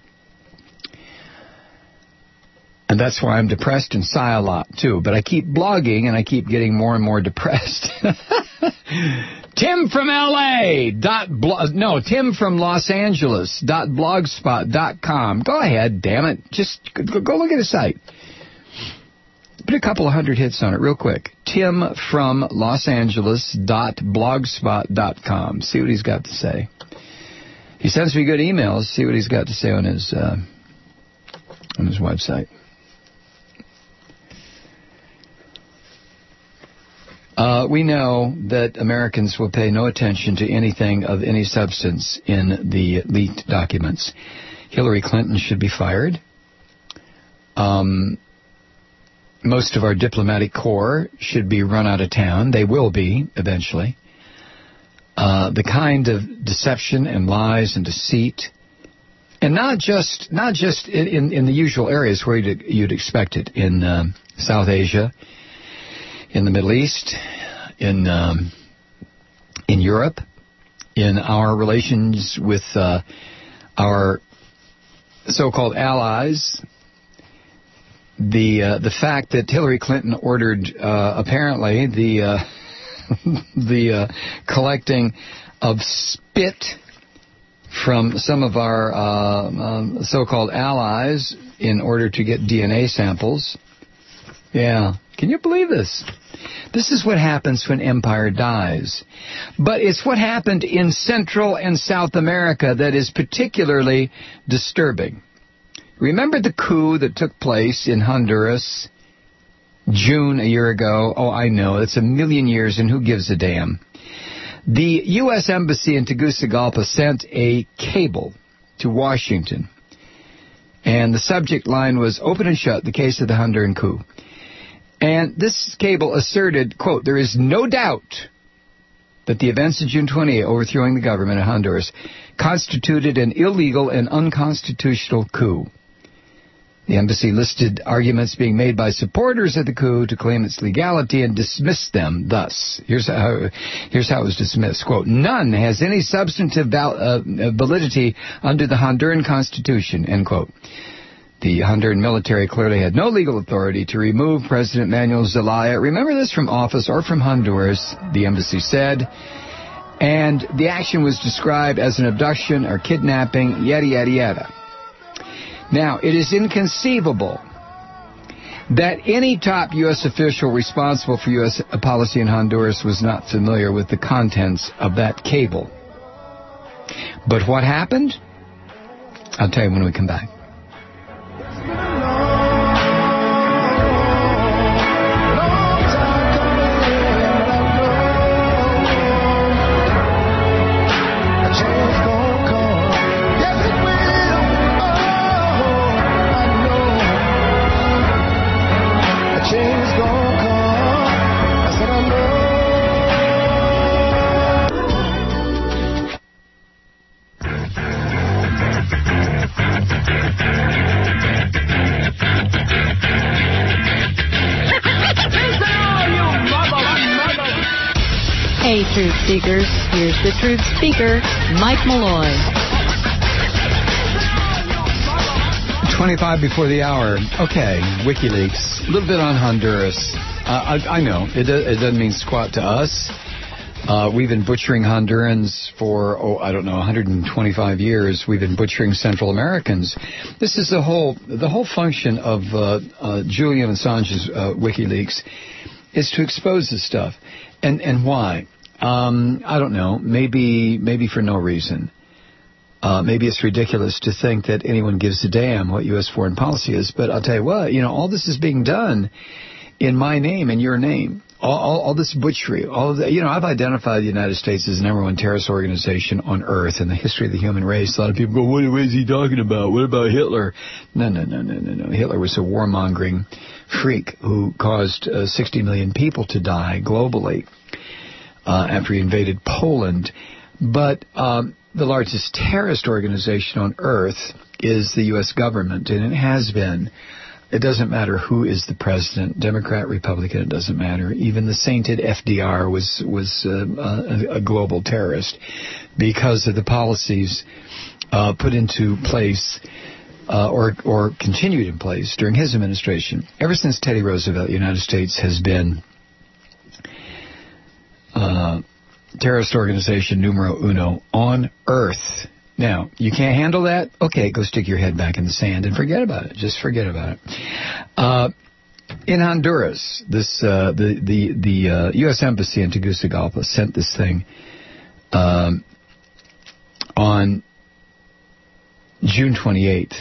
And that's why I'm depressed and sigh a lot, too. But I keep blogging, and I keep getting more and more depressed. Tim from L A dot blo- no, Tim from Los Angeles dot blogspot dot com. Go ahead, damn it. Just go, go look at his site. Put a couple of hundred hits on it real quick. Tim from Los Angeles dot blogspot dot com. See what he's got to say. He sends me good emails. See what he's got to say on his uh, on his website. Uh, we know that Americans will pay no attention to anything of any substance in the leaked documents. Hillary Clinton should be fired. Um, most of our diplomatic corps should be run out of town. They will be, eventually. Uh, the kind of deception and lies and deceit, and not just not just in, in, in the usual areas where you'd, you'd expect it, in um, South Asia, in the Middle East, in um, in Europe, in our relations with uh, our so-called allies. The uh, the fact that Hillary Clinton ordered uh, apparently the uh, the uh, collecting of spit from some of our uh, um, so-called allies in order to get D N A samples. Yeah. Can you believe this? This is what happens when empire dies. But it's what happened in Central and South America that is particularly disturbing. Remember the coup that took place in Honduras June a year ago? Oh, I know. It's a million years, and who gives a damn? The U S Embassy in Tegucigalpa sent a cable to Washington, and the subject line was "Open and Shut, the case of the Honduran coup." And this cable asserted, quote, "There is no doubt that the events of June twentieth, overthrowing the government of Honduras, constituted an illegal and unconstitutional coup." The embassy listed arguments being made by supporters of the coup to claim its legality and dismissed them thus. Here's how, here's how it was dismissed. Quote, "None has any substantive val- uh, validity under the Honduran Constitution," end quote. The Honduran military clearly had no legal authority to remove President Manuel Zelaya, remember this, from office or from Honduras, the embassy said. And the action was described as an abduction or kidnapping, yada, yada, yada. Now, it is inconceivable that any top U S official responsible for U S policy in Honduras was not familiar with the contents of that cable. But what happened? I'll tell you when we come back. Hey, Truth Seekers, here's the Truth Speaker, Mike Malloy. twenty-five before the hour. Okay, WikiLeaks. A little bit on Honduras. Uh, I, I know, it, do, it doesn't mean squat to us. Uh, we've been butchering Hondurans for, oh, I don't know, one hundred twenty-five years. We've been butchering Central Americans. This is the whole the whole function of uh, uh, Julian Assange's uh, WikiLeaks is to expose this stuff. And and why? Um, I don't know. Maybe maybe for no reason. Uh, maybe it's ridiculous to think that anyone gives a damn what U S foreign policy is. But I'll tell you what, you know, all this is being done in my name and your name. All, all, all this butchery, all of that. You know, I've identified the United States as the number one terrorist organization on earth in the history of the human race. A lot of people go, what, what is he talking about? What about Hitler? No, no, no, no, no, no. Hitler was a warmongering freak who caused uh, sixty million people to die globally uh, after he invaded Poland. But um, the largest terrorist organization on earth is the U S government, and it has been. It doesn't matter who is the president, Democrat, Republican, it doesn't matter. Even the sainted F D R was was uh, a, a global terrorist because of the policies uh, put into place uh, or or continued in place during his administration. Ever since Teddy Roosevelt, the United States has been uh, terrorist organization numero uno on earth. Now, you can't handle that? Okay, go stick your head back in the sand and forget about it. Just forget about it. Uh, in Honduras, this uh, the the the uh, U S Embassy in Tegucigalpa sent this thing um, on June twenty-eighth.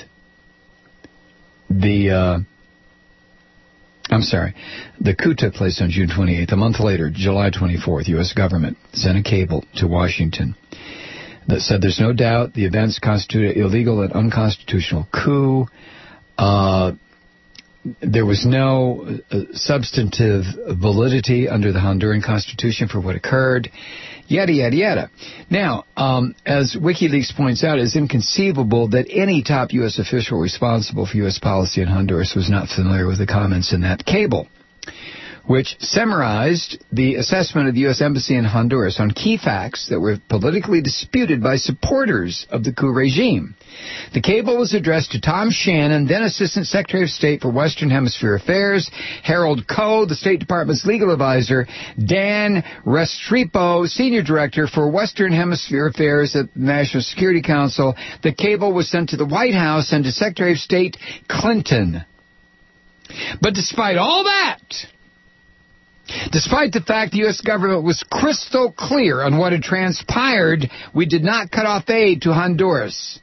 The uh, I'm sorry, the coup took place on June twenty-eighth. A month later, July twenty-fourth, U S government sent a cable to Washington that said there's no doubt the events constitute an illegal and unconstitutional coup. Uh, there was no uh, substantive validity under the Honduran Constitution for what occurred, yada, yada, yada. Now, um, as WikiLeaks points out, it's inconceivable that any top U S official responsible for U S policy in Honduras was not familiar with the comments in that cable, which summarized the assessment of the U S Embassy in Honduras on key facts that were politically disputed by supporters of the coup regime. The cable was addressed to Tom Shannon, then Assistant Secretary of State for Western Hemisphere Affairs, Harold Koh, the State Department's legal advisor, Dan Restrepo, Senior Director for Western Hemisphere Affairs at the National Security Council. The cable was sent to the White House and to Secretary of State Clinton. But despite all that, despite the fact the U S government was crystal clear on what had transpired, we did not cut off aid to Honduras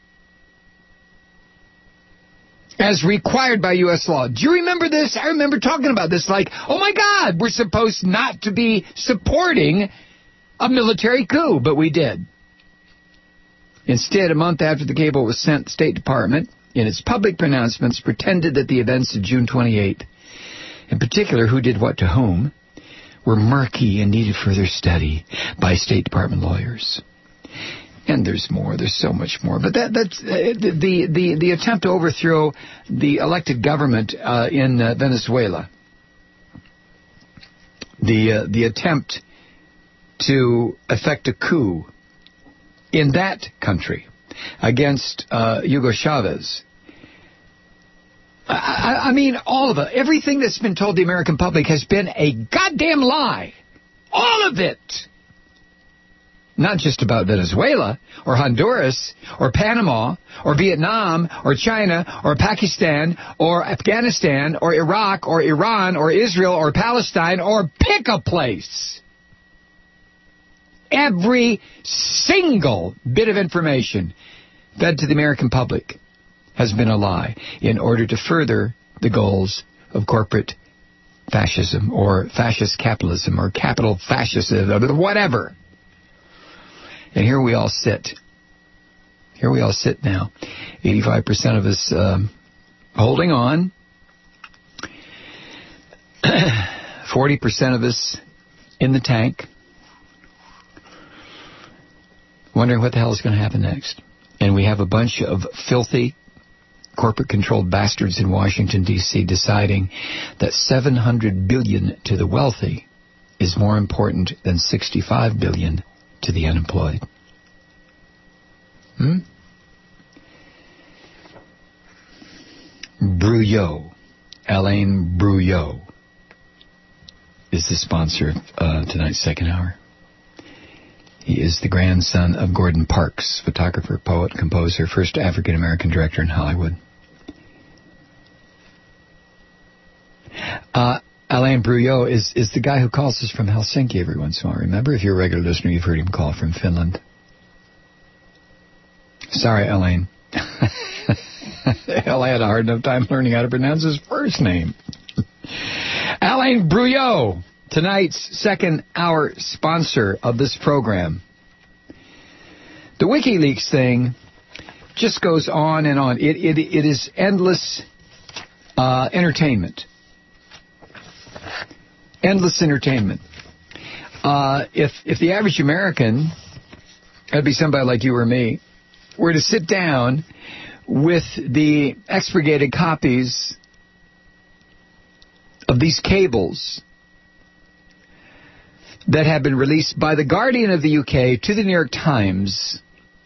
as required by U S law. Do you remember this? I remember talking about this like, oh my God, we're supposed not to be supporting a military coup, but we did. Instead, a month after the cable was sent, the State Department, in its public pronouncements, pretended that the events of June twenty-eighth, in particular who did what to whom, were murky and needed further study by State Department lawyers. And there's more. There's so much more. But that, that's uh, the, the, the attempt to overthrow the elected government uh, in uh, Venezuela. The, uh, the attempt to effect a coup in that country against uh, Hugo Chavez. I, I mean, all of it. Everything that's been told the American public has been a goddamn lie. All of it. Not just about Venezuela, or Honduras, or Panama, or Vietnam, or China, or Pakistan, or Afghanistan, or Iraq, or Iran, or Israel, or Palestine, or pick a place. Every single bit of information fed to the American public has been a lie in order to further the goals of corporate fascism or fascist capitalism or capital fascism or whatever. And here we all sit. Here we all sit now. eighty-five percent of us um, holding on. forty percent of us in the tank. Wondering what the hell is going to happen next. And we have a bunch of filthy corporate-controlled bastards in Washington, D C deciding that seven hundred billion dollars to the wealthy is more important than sixty-five billion dollars to the unemployed. Hmm? Brouillot, Alain Brouillot, is the sponsor of uh, tonight's second hour. He is the grandson of Gordon Parks, photographer, poet, composer, first African-American director in Hollywood. Uh, Alain Brouillot is, is the guy who calls us from Helsinki every once in a while. Remember, if you're a regular listener, you've heard him call from Finland. Sorry, Alain. Hell, I had a hard enough time learning how to pronounce his first name. Alain Brouillot, tonight's second hour sponsor of this program. The WikiLeaks thing just goes on and on. It it, it is endless uh, entertainment. Endless entertainment. Uh, if if the average American, that'd be somebody like you or me, were to sit down with the expurgated copies of these cables that have been released by the Guardian of the U K to the New York Times,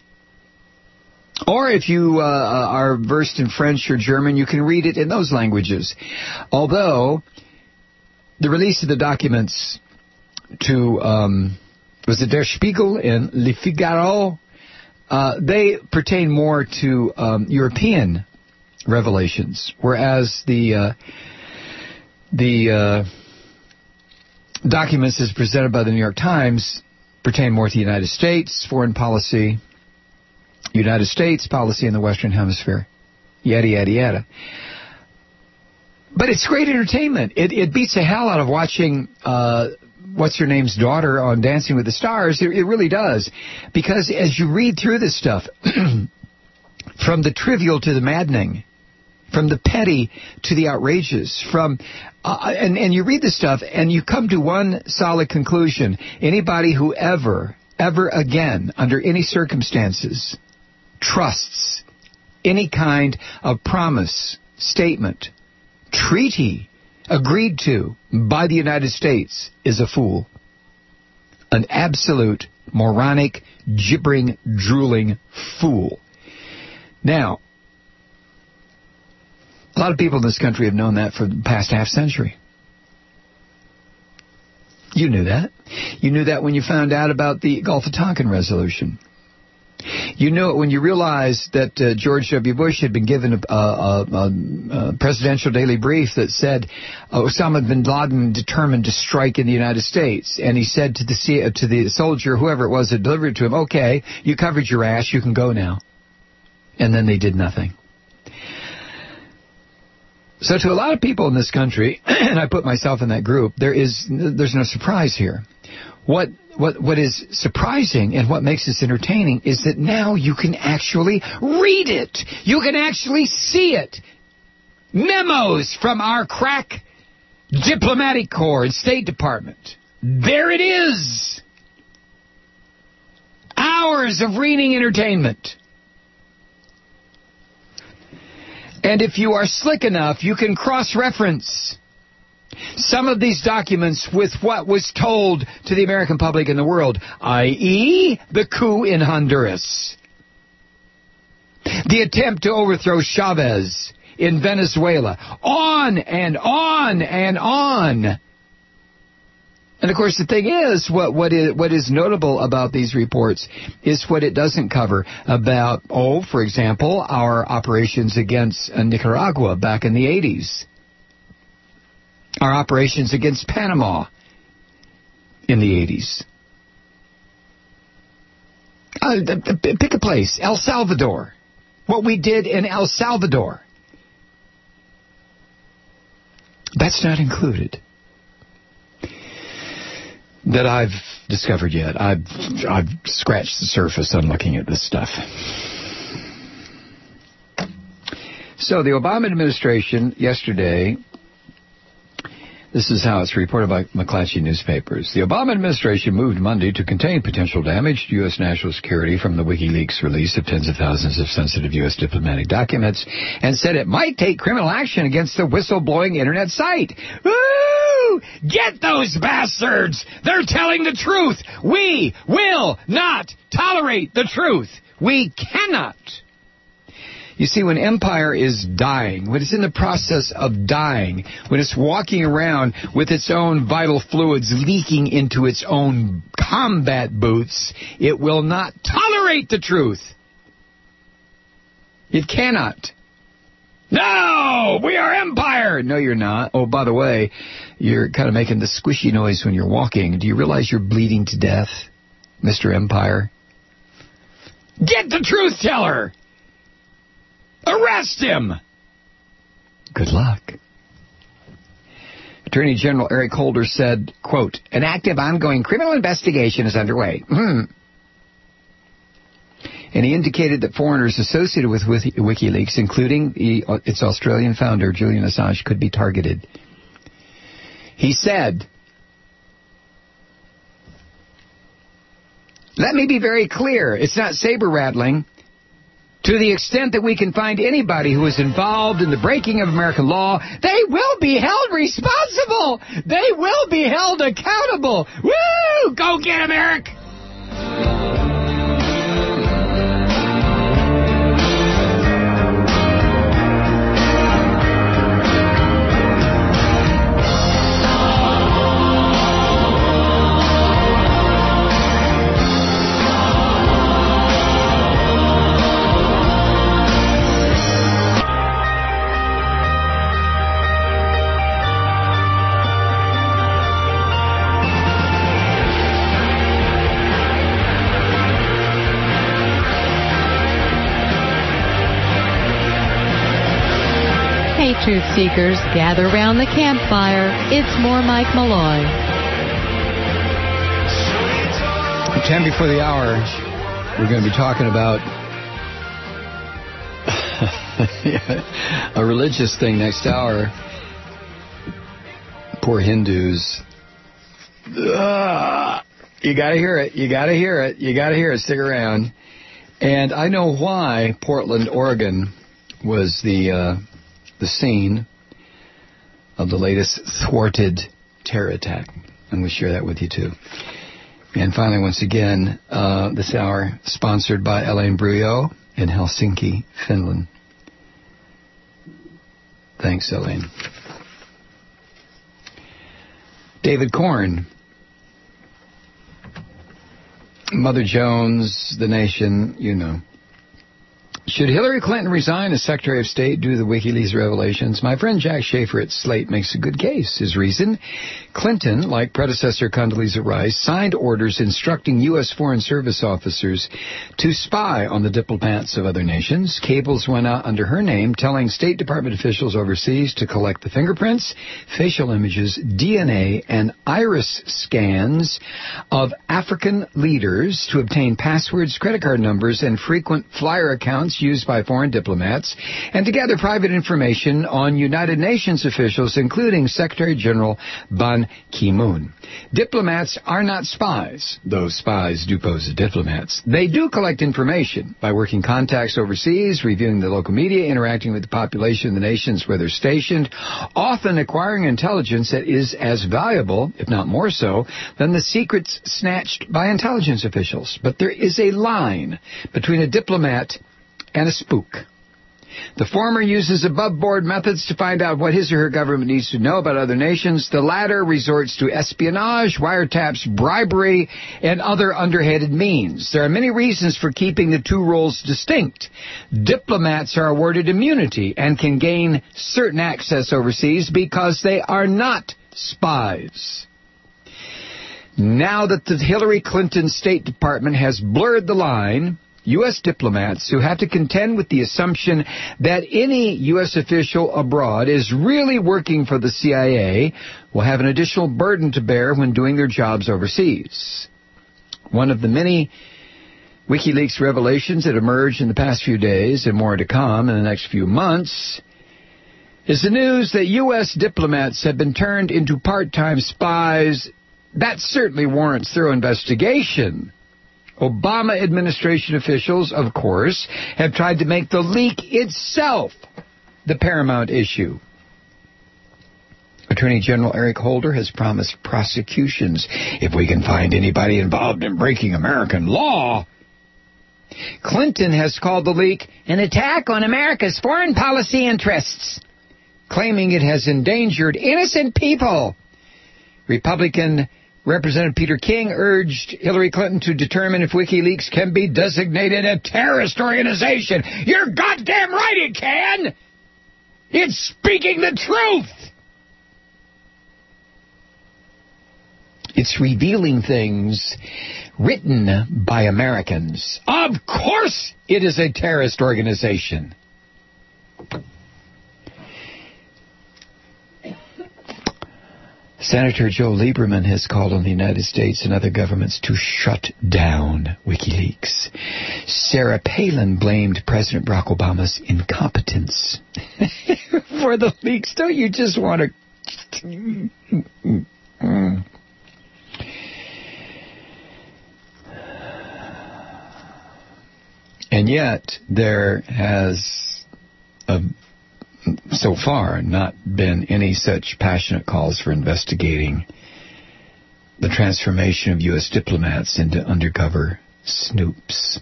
or if you uh, are versed in French or German, you can read it in those languages. Although the release of the documents to, um, was it Der Spiegel and Le Figaro, uh, they pertain more to um, European revelations, whereas the uh, the uh, documents as presented by the New York Times pertain more to the United States, foreign policy, United States policy in the Western Hemisphere, yada, yada, yada. But it's great entertainment. It, it beats the hell out of watching uh, what's-her-name's daughter on Dancing with the Stars. It, it really does. Because as you read through this stuff, from the trivial to the maddening, from the petty to the outrageous, from uh, and, and you read this stuff and you come to one solid conclusion. Anybody who ever, ever again, under any circumstances, trusts any kind of promise, statement, treaty agreed to by the United States is a fool. An absolute, moronic, gibbering, drooling fool. Now, a lot of people in this country have known that for the past half century. You knew that. You knew that when you found out about the Gulf of Tonkin resolution. You knew it when you realized that uh, George W. Bush had been given a, a, a, a presidential daily brief that said uh, Osama bin Laden determined to strike in the United States. And he said to the, to the soldier, whoever it was that delivered it to him, okay, you covered your ass, you can go now. And then they did nothing. So to a lot of people in this country, and I put myself in that group, there is there's no surprise here. What what what is surprising and what makes this entertaining is that now you can actually read it. You can actually see it. Memos from our crack diplomatic corps and State Department. There it is. Hours of reading entertainment. And if you are slick enough, you can cross-reference some of these documents with what was told to the American public and the world, that is the coup in Honduras, the attempt to overthrow Chavez in Venezuela, on and on and on. And, of course, the thing is, what, what is what is notable about these reports is what it doesn't cover about, oh, for example, our operations against uh, Nicaragua back in the eighties. Our operations against Panama in the eighties. Uh, pick a place. El Salvador. What we did in El Salvador. That's not included. That I've discovered yet. I've I've scratched the surface on looking at this stuff. So the Obama administration yesterday, this is how it's reported by McClatchy newspapers. The Obama administration moved Monday to contain potential damage to U S national security from the WikiLeaks release of tens of thousands of sensitive U S diplomatic documents and said it might take criminal action against the whistleblowing internet site. Woo! Get those bastards! They're telling the truth! We will not tolerate the truth! We cannot! You see, when empire is dying, when it's in the process of dying, when it's walking around with its own vital fluids leaking into its own combat boots, it will not tolerate the truth. It cannot. No, we are empire. No, you're not. Oh, by the way, you're kind of making the squishy noise when you're walking. Do you realize you're bleeding to death, Mister Empire? Get the truth teller. Arrest him! Good luck. Attorney General Eric Holder said, quote, an active ongoing criminal investigation is underway. Mm. And he indicated that foreigners associated with WikiLeaks, including the, its Australian founder, Julian Assange, could be targeted. He said, let me be very clear. It's not saber-rattling. To the extent that we can find anybody who was involved in the breaking of American law, they will be held responsible. They will be held accountable. Woo! Go get 'em, Eric! Truth seekers, gather round the campfire. It's more Mike Malloy. Ten before the hour, we're going to be talking about a religious thing next hour. Poor Hindus. Ugh. You got to hear it. You got to hear it. You got to hear it. Stick around. And I know why Portland, Oregon was the... Uh, the scene of the latest thwarted terror attack. And we share that with you, too. And finally, once again, uh, this hour sponsored by Elaine Bruyot in Helsinki, Finland. Thanks, Elaine. David Korn. Mother Jones, The Nation, you know. Should Hillary Clinton resign as Secretary of State due to the WikiLeaks revelations? My friend Jack Schaefer at Slate makes a good case. His reason? Clinton, like predecessor Condoleezza Rice, signed orders instructing U S Foreign Service officers to spy on the diplomats of other nations. Cables went out under her name, telling State Department officials overseas to collect the fingerprints, facial images, D N A, and iris scans of African leaders to obtain passwords, credit card numbers, and frequent flyer accounts used by foreign diplomats, and to gather private information on United Nations officials, including Secretary General Ban Ki-moon. Diplomats are not spies, though spies do pose as diplomats. They do collect information by working contacts overseas, reviewing the local media, interacting with the population of the nations where they're stationed, often acquiring intelligence that is as valuable, if not more so, than the secrets snatched by intelligence officials. But there is a line between a diplomat and a spook. The former uses above-board methods to find out what his or her government needs to know about other nations. The latter resorts to espionage, wiretaps, bribery, and other underhanded means. There are many reasons for keeping the two roles distinct. Diplomats are awarded immunity and can gain certain access overseas because they are not spies. Now that the Hillary Clinton State Department has blurred the line, U S diplomats who have to contend with the assumption that any U S official abroad is really working for the C I A will have an additional burden to bear when doing their jobs overseas. One of the many WikiLeaks revelations that emerged in the past few days, and more to come in the next few months, is the news that U S diplomats have been turned into part-time spies. That certainly warrants thorough investigation. Obama administration officials, of course, have tried to make the leak itself the paramount issue. Attorney General Eric Holder has promised prosecutions if we can find anybody involved in breaking American law. Clinton has called the leak an attack on America's foreign policy interests, claiming it has endangered innocent people. Republican Representative Peter King urged Hillary Clinton to determine if WikiLeaks can be designated a terrorist organization. You're goddamn right it can! It's speaking the truth! It's revealing things written by Americans. Of course it is a terrorist organization. Senator Joe Lieberman has called on the United States and other governments to shut down WikiLeaks. Sarah Palin blamed President Barack Obama's incompetence for the leaks. Don't you just want to... And yet, there has, uh, so far, not been any such passionate calls for investigating the transformation of U S diplomats into undercover snoops.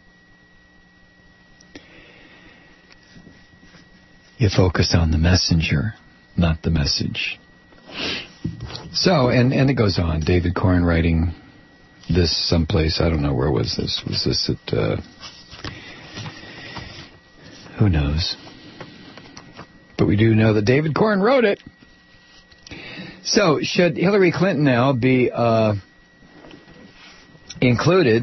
You focus on the messenger, not the message. So, and, and it goes on. David Corn writing this someplace, I don't know, where was this? Was this at... Uh, Who knows? But we do know that David Corn wrote it. So, should Hillary Clinton now be uh, included?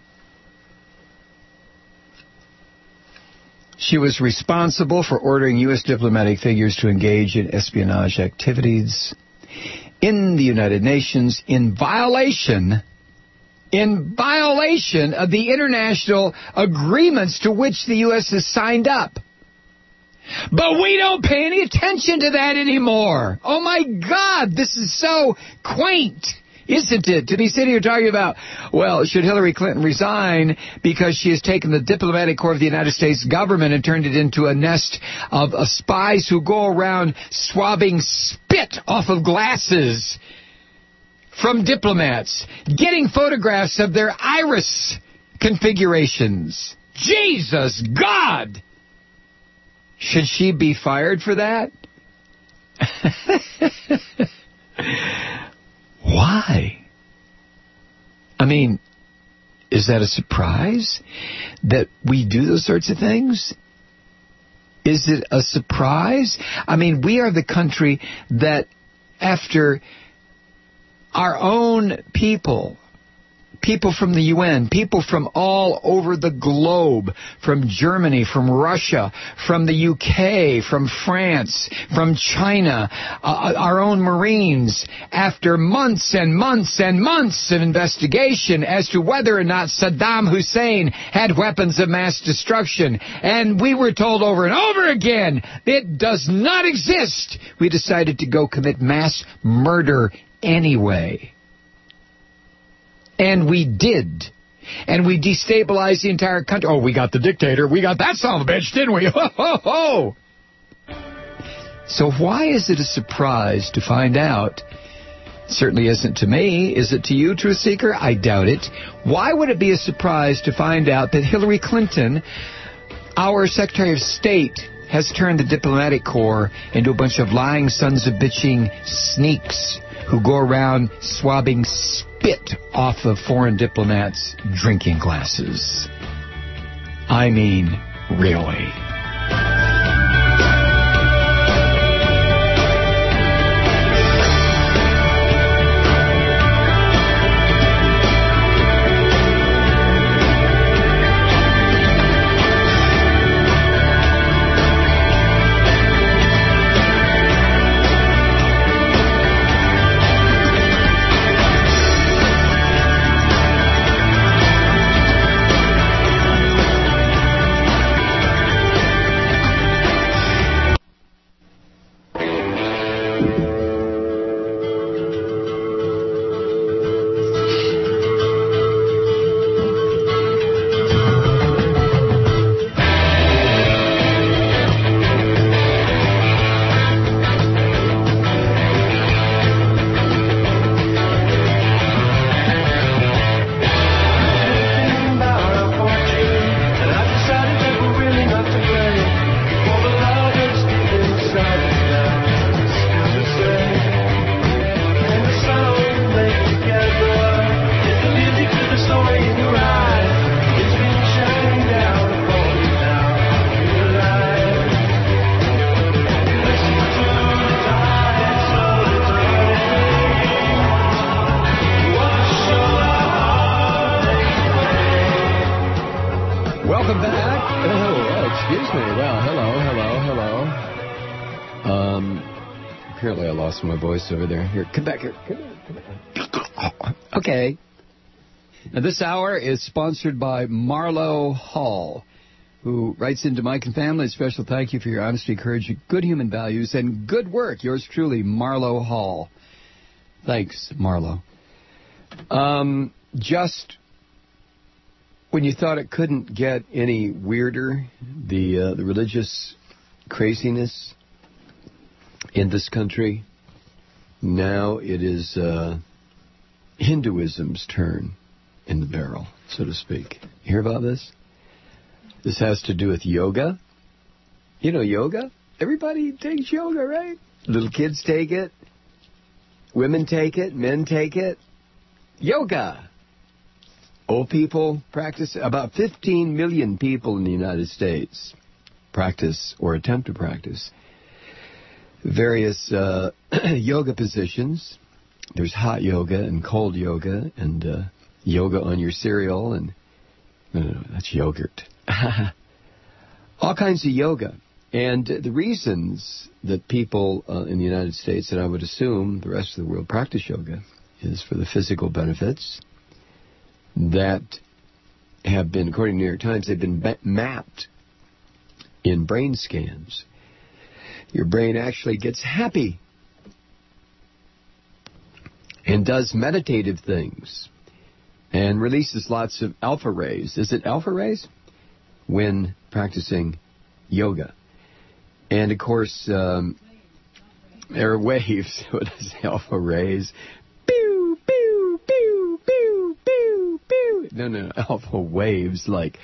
She was responsible for ordering U S diplomatic figures to engage in espionage activities in the United Nations in violation in violation of the international agreements to which the U S has signed up. But we don't pay any attention to that anymore. Oh, my God, this is so quaint, isn't it? To be sitting here talking about, well, should Hillary Clinton resign because she has taken the diplomatic corps of the United States government and turned it into a nest of, of spies who go around swabbing spit off of glasses from diplomats, getting photographs of their iris configurations. Jesus God! Should she be fired for that? Why? I mean, is that a surprise that we do those sorts of things? Is it a surprise? I mean, we are the country that, after our own people, people from the U N, people from all over the globe, from Germany, from Russia, from the U K, from France, from China, uh, our own Marines, after months and months and months of investigation as to whether or not Saddam Hussein had weapons of mass destruction, and we were told over and over again, it does not exist, we decided to go commit mass murder anyway. And we did. And we destabilized the entire country. Oh, we got the dictator. We got that son of a bitch, didn't we? Ho, ho, ho. So why is it a surprise to find out? It certainly isn't to me. Is it to you, Truth Seeker? I doubt it. Why would it be a surprise to find out that Hillary Clinton, our Secretary of State, has turned the diplomatic corps into a bunch of lying sons of bitching sneaks who go around swabbing spit off of foreign diplomats' drinking glasses? I mean, really. Welcome back. Oh, oh, excuse me. Well, hello, hello, hello. Um, apparently I lost my voice over there. Here, come back here. Come here, come here. Okay. Now, this hour is sponsored by Marlowe Hall, who writes into Mike and Family, a special thank you for your honesty, courage, good human values, and good work. Yours truly, Marlowe Hall. Thanks, Marlowe. Um, just when you thought it couldn't get any weirder, the uh, the religious craziness in this country, now it is uh, Hinduism's turn in the barrel, so to speak. You hear about this? This has to do with yoga. You know yoga? Everybody takes yoga, right? Little kids take it. Women take it. Men take it. Yoga. Old people practice. About fifteen million people in the United States practice or attempt to practice various uh, yoga positions. There's hot yoga and cold yoga and uh, yoga on your cereal. And no, no, no, that's yogurt. All kinds of yoga. And the reasons that people uh, in the United States, and I would assume the rest of the world, practice yoga is for the physical benefits that have been, according to New York Times, they've been ba- mapped in brain scans. Your brain actually gets happy and does meditative things and releases lots of alpha rays. Is it alpha rays? When practicing yoga. And, of course, um, there are waves. What is alpha rays? Pew, pew, pew, pew, pew, pew. No, no, no. Alpha waves like,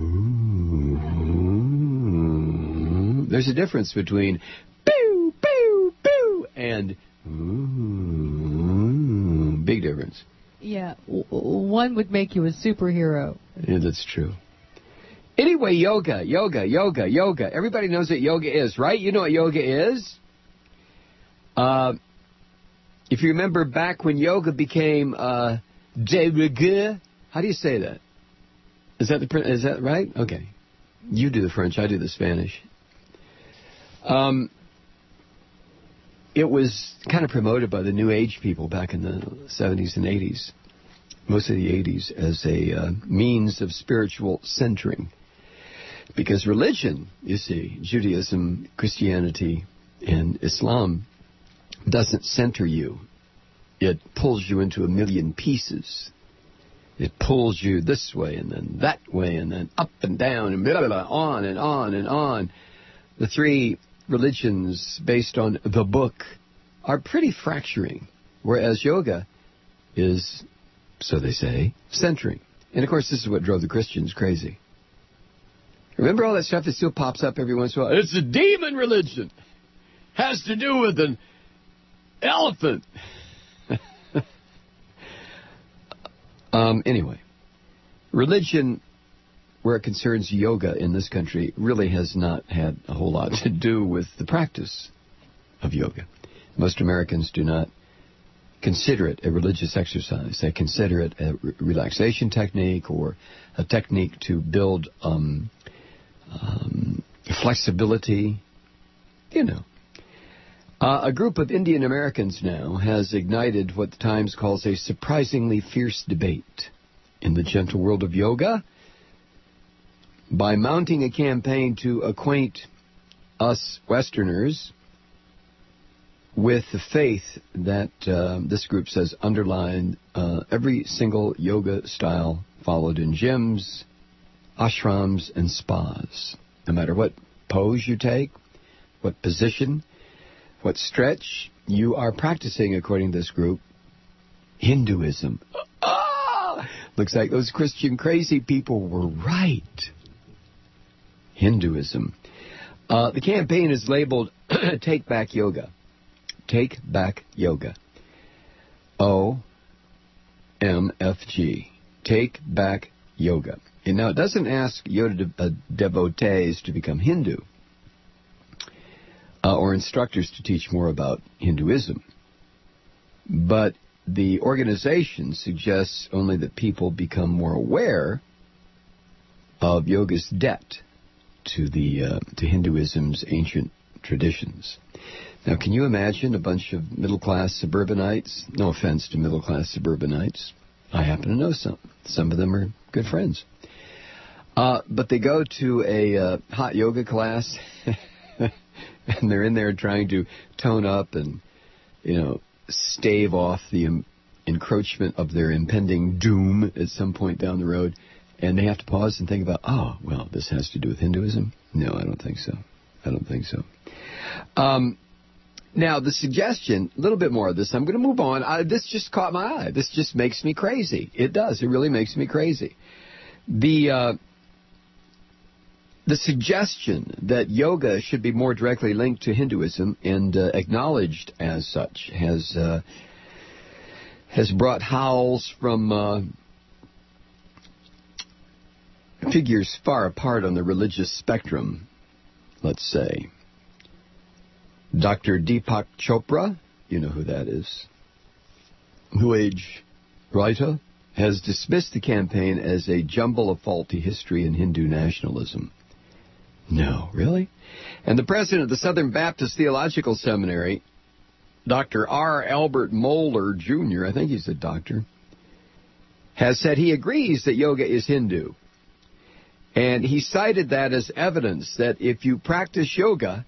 ooh. There's a difference between pew, pew, pew and ooh. Big difference. Yeah, w- one would make you a superhero. Yeah, that's true. Anyway, yoga, yoga, yoga, yoga. Everybody knows what yoga is, right? You know what yoga is? Uh, if you remember back when yoga became uh, de rigueur, how do you say that? Is that the is that right? Okay. You do the French, I do the Spanish. Um, it was kind of promoted by the New Age people back in the seventies and eighties, most of the eighties, as a uh, means of spiritual centering. Because religion, you see, Judaism, Christianity, and Islam doesn't center you. It pulls you into a million pieces. It pulls you this way and then that way and then up and down and blah, blah, blah, on and on and on. The three religions based on the book are pretty fracturing, whereas yoga is, so they say, centering. And, of course, this is what drove the Christians crazy. Remember all that stuff that still pops up every once in a while? It's a demon religion. Has to do with an elephant. um, anyway, religion, where it concerns yoga in this country, really has not had a whole lot to do with the practice of yoga. Most Americans do not consider it a religious exercise. They consider it a re- relaxation technique or a technique to build um, um, flexibility, you know. Uh, a group of Indian Americans now has ignited what the Times calls a surprisingly fierce debate in the gentle world of yoga by mounting a campaign to acquaint us Westerners with the faith that uh, this group says underlined uh, every single yoga style followed in gyms, ashrams, and spas. No matter what pose you take, what position, what stretch, you are practicing, according to this group, Hinduism. Ah! Looks like those Christian crazy people were right. Hinduism. Uh, the campaign is labeled Take Back Yoga. Take Back Yoga. O M F G. Take Back Yoga. And now it doesn't ask yoga de- uh, devotees to become Hindu uh, or instructors to teach more about Hinduism. But the organization suggests only that people become more aware of yoga's debt to the uh, to Hinduism's ancient traditions. Now, can you imagine a bunch of middle-class suburbanites? No offense to middle-class suburbanites. I happen to know some. Some of them are good friends. Uh, but they go to a uh, hot yoga class, and they're in there trying to tone up and, you know, stave off the em- encroachment of their impending doom at some point down the road. And they have to pause and think about, oh, well, this has to do with Hinduism? No, I don't think so. I don't think so. Um, now, the suggestion, a little bit more of this. I'm going to move on. I, this just caught my eye. This just makes me crazy. It does. It really makes me crazy. The uh, the suggestion that yoga should be more directly linked to Hinduism and uh, acknowledged as such has uh, has brought howls from uh, figures far apart on the religious spectrum, let's say. Doctor Deepak Chopra, you know who that is, New Age writer, has dismissed the campaign as a jumble of faulty history and Hindu nationalism. No, really? And the president of the Southern Baptist Theological Seminary, Doctor R. Albert Mohler, Junior, I think he's a doctor, has said he agrees that yoga is Hindu. And he cited that as evidence that if you practice yoga,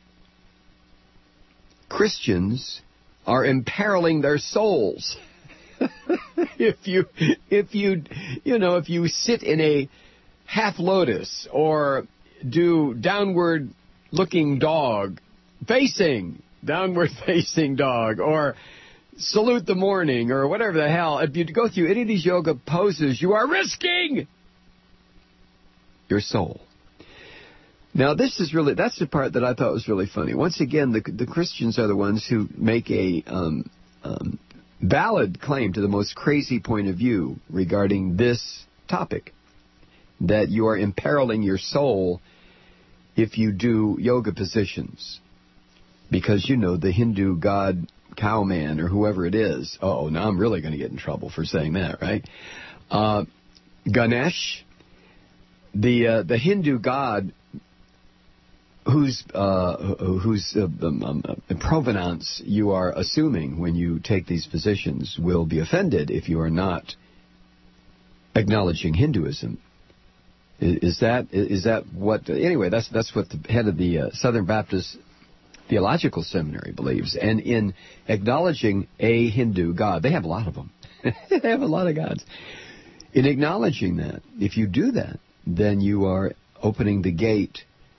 Christians are imperiling their souls. if you, if you, you know, if you sit in a half lotus or do downward looking dog, facing, downward facing dog, or salute the morning, or whatever the hell, if you go through any of these yoga poses, you are risking your soul. Now, this is really, that's the part that I thought was really funny. Once again, the, the Christians are the ones who make a um, um, valid claim to the most crazy point of view regarding this topic, that you are imperiling your soul if you do yoga positions. Because, you know, the Hindu god cowman or whoever it is, oh, now I'm really going to get in trouble for saying that, right? Uh, Ganesh, the uh, the Hindu god whose uh, whose uh, um, um, provenance you are assuming when you take these positions will be offended if you are not acknowledging Hinduism. Is, is that is that what? Anyway, that's that's what the head of the uh, Southern Baptist Theological Seminary believes. And in acknowledging a Hindu god, they have a lot of them. They have a lot of gods. In acknowledging that, if you do that, then you are opening the gate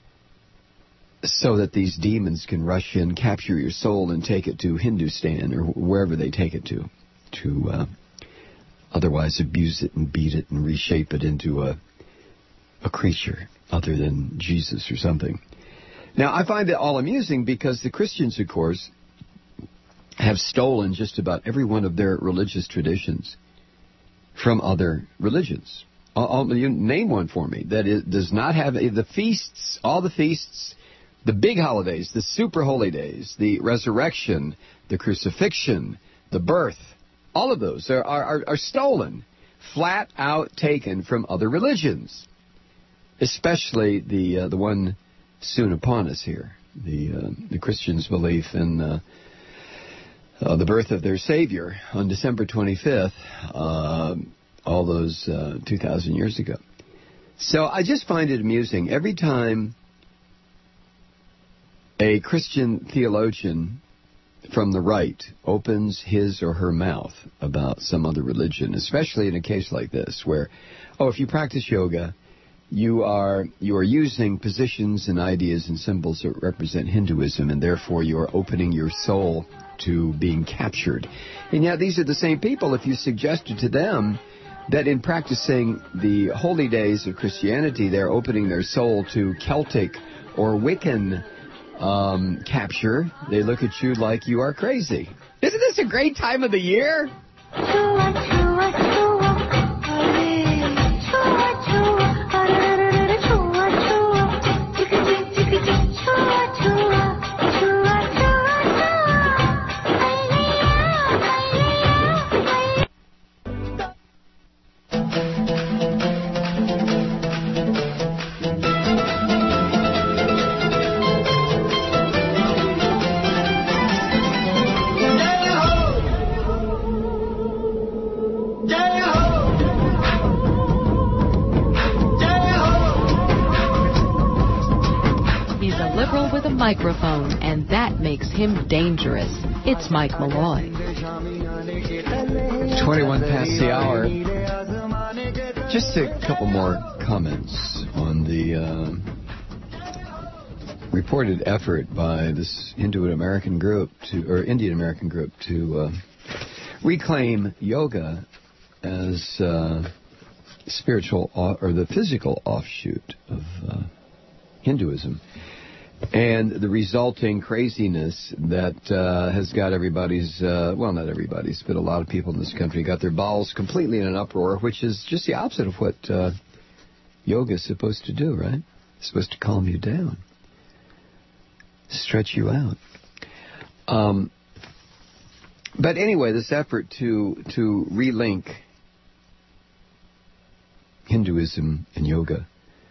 so that these demons can rush in, capture your soul, and take it to Hindustan or wherever they take it to, to uh, otherwise abuse it and beat it and reshape it into a, a creature other than Jesus or something. Now, I find it all amusing because the Christians, of course, have stolen just about every one of their religious traditions from other religions. I'll, I'll, you name one for me that is, does not have the feasts, all the feasts, the big holidays, the super holy days, the resurrection, the crucifixion, the birth, all of those are, are, are stolen, flat out taken from other religions, especially the uh, the one soon upon us here, the uh, the Christians' belief in uh, uh, the birth of their Savior on December twenty-fifth, uh, all those uh, two thousand years ago. So I just find it amusing every time a Christian theologian from the right opens his or her mouth about some other religion, especially in a case like this where, oh, if you practice yoga, you are you are using positions and ideas and symbols that represent Hinduism, and therefore you are opening your soul to being captured. And yet these are the same people, if you suggested to them that in practicing the holy days of Christianity, they're opening their soul to Celtic or Wiccan um, capture, they look at you like you are crazy. Isn't this a great time of the year? microphone, and that makes him dangerous. It's Mike Malloy. twenty-one past the hour. Just a couple more comments on the uh, reported effort by this Hindu-American group to, or Indian-American group to uh, reclaim yoga as uh, spiritual or the physical offshoot of uh, Hinduism, and the resulting craziness that uh, has got everybody's, uh, well, not everybody's, but a lot of people in this country got their bowels completely in an uproar, which is just the opposite of what uh, yoga is supposed to do, right? It's supposed to calm you down, stretch you out. Um, but anyway, this effort to to relink Hinduism and yoga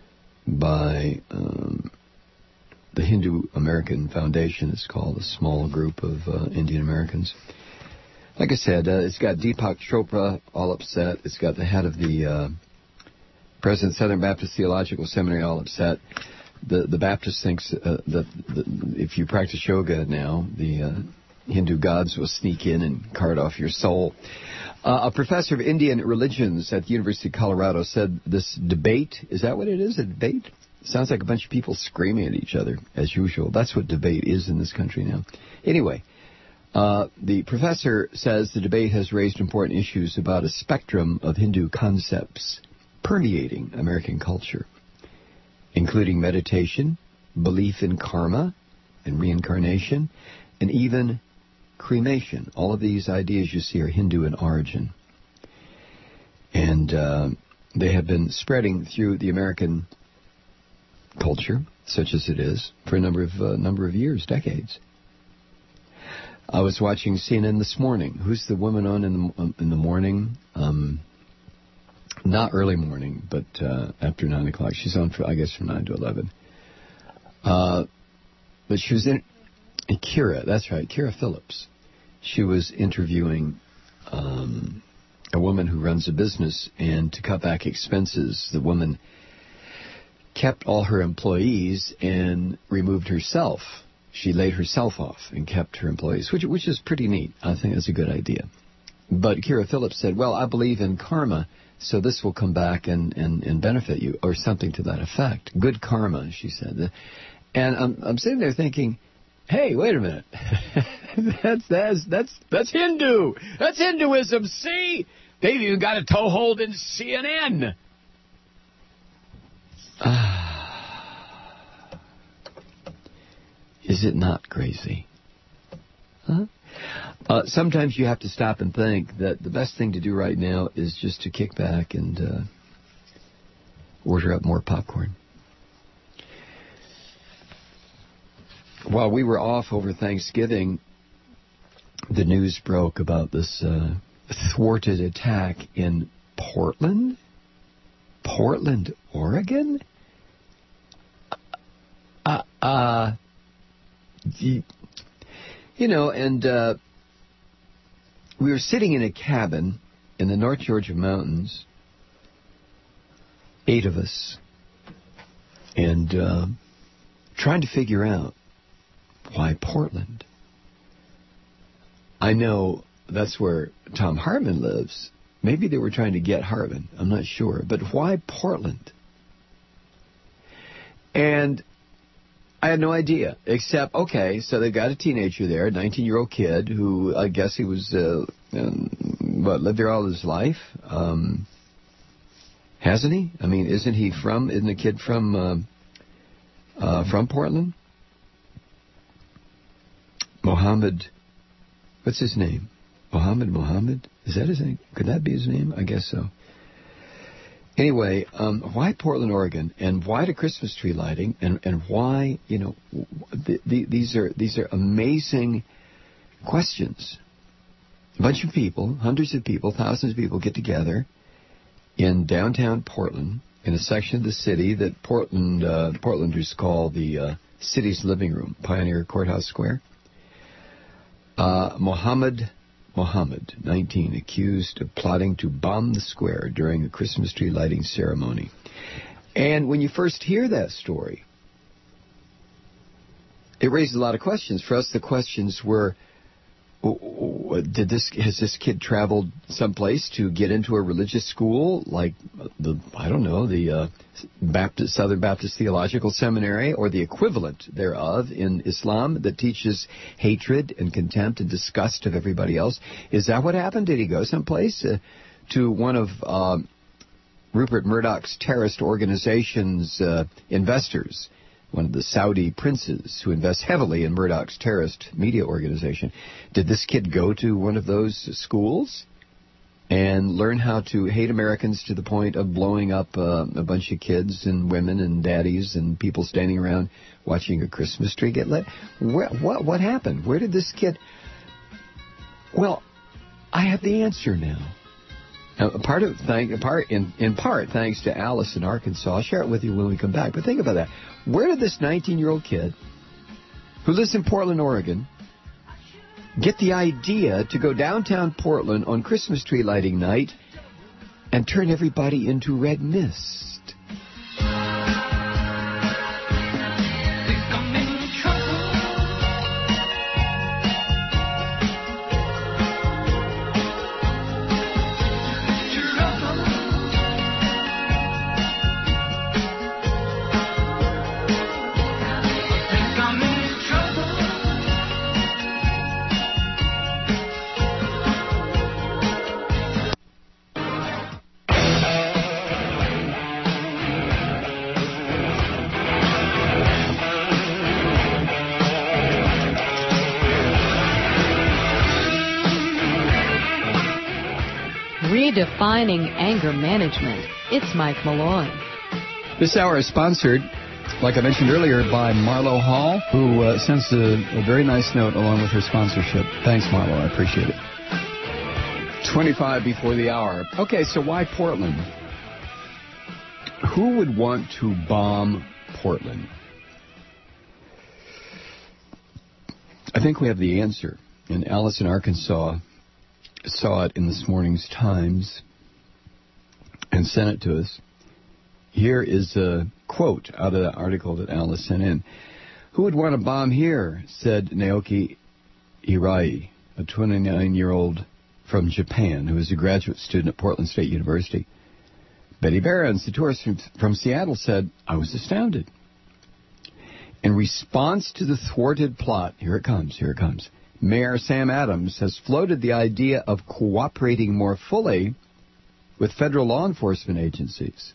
by um, the Hindu American Foundation, it's called, a small group of uh, Indian Americans. Like I said, uh, it's got Deepak Chopra all upset. It's got the head of the uh, President of Southern Baptist Theological Seminary all upset. The the Baptist thinks uh, that the, if you practice yoga now, the uh, Hindu gods will sneak in and cart off your soul. Uh, a professor of Indian religions at the University of Colorado said this debate, is that what it is, a debate? Sounds like a bunch of people screaming at each other, as usual. That's what debate is in this country now. Anyway, uh, the professor says the debate has raised important issues about a spectrum of Hindu concepts permeating American culture, including meditation, belief in karma and reincarnation, and even cremation. All of these ideas you see are Hindu in origin. And uh, they have been spreading through the American culture, such as it is, for a number of uh, number of years, decades. I was watching C N N this morning. Who's the woman on in the um, in the morning? Um, not early morning, but uh, after nine o'clock. She's on for, I guess, from nine to eleven. Uh, but she was in Kira. That's right, Kira Phillips. She was interviewing um, a woman who runs a business, and to cut back expenses, the woman kept all her employees and removed herself. She laid herself off and kept her employees, which which is pretty neat. I think that's a good idea. But Kira Phillips said, well, I believe in karma, so this will come back and, and, and benefit you, or something to that effect. Good karma, she said. And I'm, I'm sitting there thinking, hey, wait a minute. that's, that's, that's, that's Hindu. That's Hinduism. See? They've even got a toehold in C N N. Is it not crazy? Huh? Uh, sometimes you have to stop and think that the best thing to do right now is just to kick back and uh, order up more popcorn. While we were off over Thanksgiving, the news broke about this uh, thwarted attack in Portland, Portland, Oregon. Uh, uh you, you know, and uh, we were sitting in a cabin in the North Georgia mountains, eight of us, and uh, trying to figure out why Portland. I know that's where Tom Hartman lives. Maybe they were trying to get Hartman. I'm not sure. But why Portland? And I had no idea, except, okay, so they got a teenager there, a nineteen-year-old kid who I guess he was, uh, um, what, lived there all his life? Um, hasn't he? I mean, isn't he from, isn't the kid from, uh, uh, from Portland? Mohammed, what's his name? Mohammed Mohammed? Is that his name? Could that be his name? I guess so. Anyway, um, why Portland, Oregon, and why the Christmas tree lighting, and, and why, you know, the, the, these are these are amazing questions. A bunch of people, hundreds of people, thousands of people get together in downtown Portland, in a section of the city that Portland uh, Portlanders call the uh, city's living room, Pioneer Courthouse Square. Uh, Mohammed Mohammed, nineteen, accused of plotting to bomb the square during a Christmas tree lighting ceremony. And when you first hear that story, it raised a lot of questions. For us, the questions were, did this has this kid traveled someplace to get into a religious school like the I don't know the uh, Baptist Southern Baptist Theological Seminary or the equivalent thereof in Islam that teaches hatred and contempt and disgust of everybody else? Is that what happened? Did he go someplace uh, to one of uh, Rupert Murdoch's terrorist organization's uh, investors? One of the Saudi princes who invests heavily in Murdoch's terrorist media organization. Did this kid go to one of those schools and learn how to hate Americans to the point of blowing up uh, a bunch of kids and women and daddies and people standing around watching a Christmas tree get lit? Where, what, what happened? Where did this kid... Well, I have the answer now. Now, part of thank, part in, in part thanks to Alice in Arkansas. I'll share it with you when we come back. But think about that. Where did this nineteen-year-old kid who lives in Portland, Oregon, get the idea to go downtown Portland on Christmas tree lighting night and turn everybody into red mist? Redefining anger management. It's Mike Malloy. This hour is sponsored, like I mentioned earlier, by Marlo Hall, who uh, sends a, a very nice note along with her sponsorship. Thanks, Marlo. I appreciate it. twenty-five before the hour. Okay, so why Portland? Who would want to bomb Portland? I think we have the answer. And Alice in Arkansas saw it in this morning's Times and sent it to us. Here is a quote out of the article that Alice sent in. Who would want to bomb here, said Naoki Hirai, a twenty-nine-year-old from Japan who is a graduate student at Portland State University. Betty Behrens, the tourist from, from Seattle, said, I was astounded. In response to the thwarted plot, here it comes, here it comes, Mayor Sam Adams has floated the idea of cooperating more fully with federal law enforcement agencies.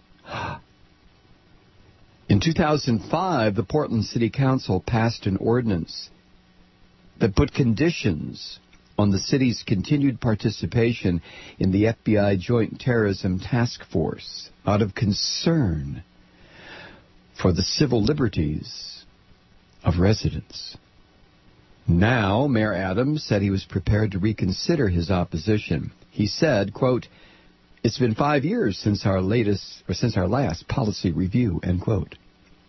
In two thousand five, the Portland City Council passed an ordinance that put conditions on the city's continued participation in the F B I Joint Terrorism Task Force out of concern for the civil liberties of residents. Now, Mayor Adams said he was prepared to reconsider his opposition. He said, quote, it's been five years since our latest, or since our last policy review, end quote.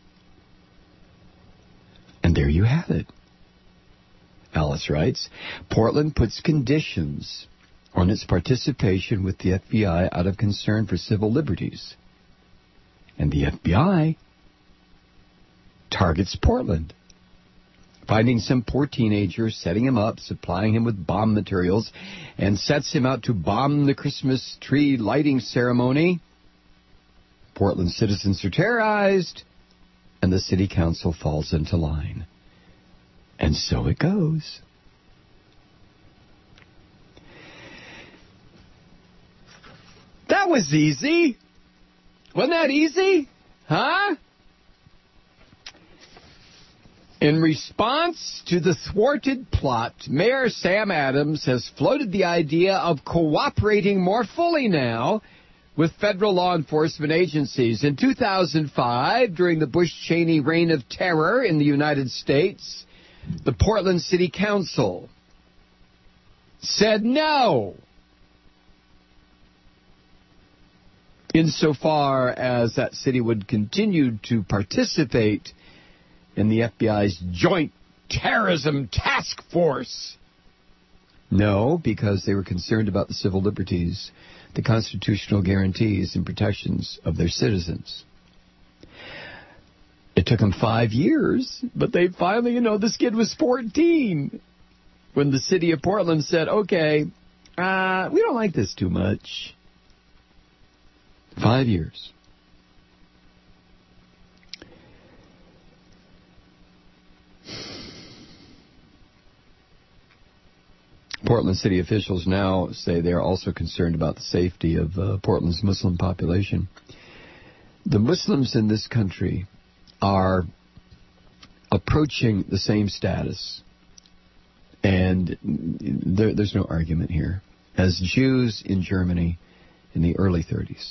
And there you have it. Alice writes, Portland puts conditions on its participation with the F B I out of concern for civil liberties. And the F B I targets Portland, finding some poor teenager, setting him up, supplying him with bomb materials, and sets him out to bomb the Christmas tree lighting ceremony. Portland citizens are terrorized, and the city council falls into line. And so it goes. That was easy. Wasn't that easy? Huh? In response to the thwarted plot, Mayor Sam Adams has floated the idea of cooperating more fully now with federal law enforcement agencies. In two thousand five, during the Bush-Cheney reign of terror in the United States, the Portland City Council said no, insofar as that city would continue to participate in the F B I's Joint Terrorism Task Force. No, because they were concerned about the civil liberties, the constitutional guarantees and protections of their citizens. It took them five years, but they finally, you know, this kid was fourteen when the city of Portland said, okay, uh, we don't like this too much. Five years. Portland city officials now say they are also concerned about the safety of uh, Portland's Muslim population. The Muslims in this country are approaching the same status, and there, there's no argument here, as Jews in Germany in the early thirties.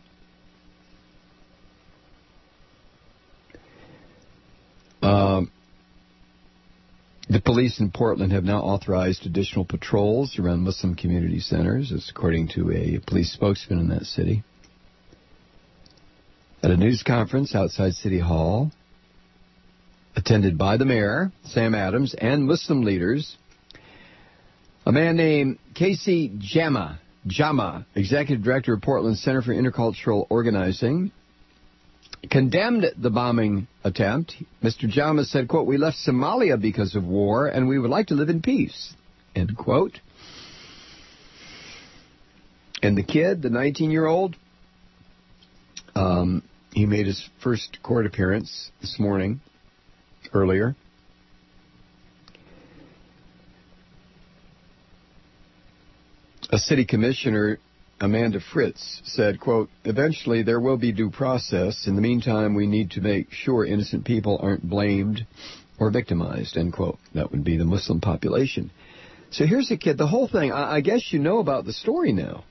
Um, the police in Portland have now authorized additional patrols around Muslim community centers, as according to a police spokesman in that city. At a news conference outside City Hall, attended by the mayor, Sam Adams, and Muslim leaders, a man named Casey Jama, Jama, executive director of Portland Center for Intercultural Organizing, condemned the bombing attempt. Mister Jama said, quote, "We left Somalia because of war, and we would like to live in peace," end quote. And the kid, the nineteen-year-old, um, he made his first court appearance this morning, earlier. A city commissioner, Amanda Fritz, said, quote, "Eventually there will be due process. In the meantime, we need to make sure innocent people aren't blamed or victimized," end quote. That would be the Muslim population. So here's a kid. The whole thing, I, I guess you know about the story now.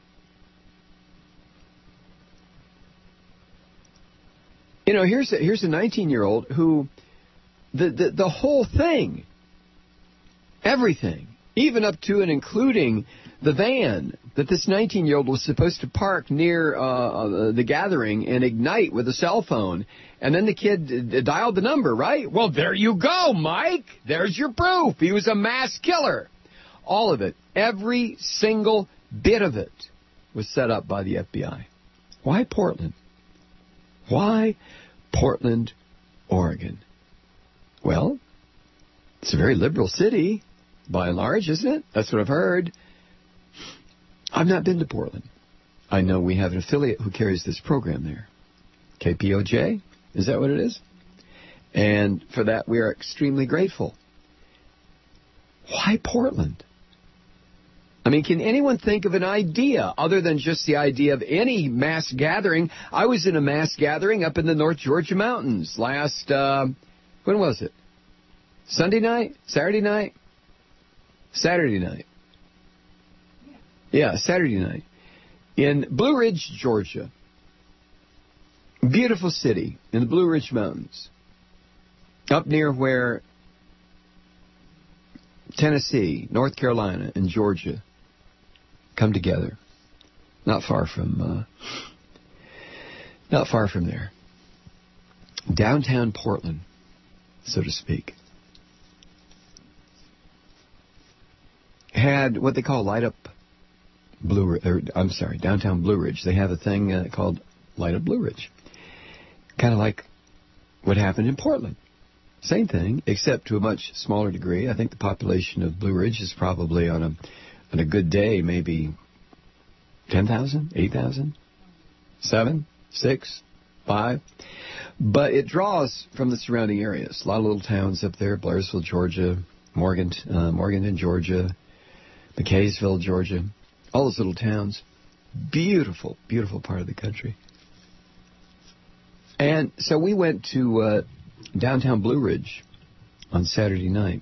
You know, here's a, here's a nineteen-year-old who, the, the, the whole thing, everything, even up to and including the van that this nineteen-year-old was supposed to park near uh, the gathering and ignite with a cell phone. And then the kid d- dialed the number, right? Well, there you go, Mike. There's your proof. He was a mass killer. All of it, every single bit of it was set up by the F B I. Why Portland? Why Portland, Oregon? Well, it's a very liberal city, by and large, isn't it? That's what I've heard. I've not been to Portland. I know we have an affiliate who carries this program there. K P O J, is that what it is? And for that, we are extremely grateful. Why Portland? I mean, can anyone think of an idea other than just the idea of any mass gathering? I was in a mass gathering up in the North Georgia mountains last, uh, when was it? Sunday night? Saturday night? Saturday night. Yeah, Saturday night. In Blue Ridge, Georgia. Beautiful city in the Blue Ridge Mountains. Up near where Tennessee, North Carolina, and Georgia come together. Not far from, uh, not far from there. Downtown Portland, so to speak. Had what they call Light Up Blue, or, I'm sorry, Downtown Blue Ridge. They have a thing uh, called Light Up Blue Ridge. Kind of like what happened in Portland. Same thing, except to a much smaller degree. I think the population of Blue Ridge is probably on a on a good day, maybe ten thousand, eight thousand, seven, six, five. But it draws from the surrounding areas. A lot of little towns up there, Blairsville, Georgia, Morgan, uh, Morganton, Georgia, McKaysville, Georgia. All those little towns. Beautiful, beautiful part of the country. And so we went to uh, downtown Blue Ridge on Saturday night.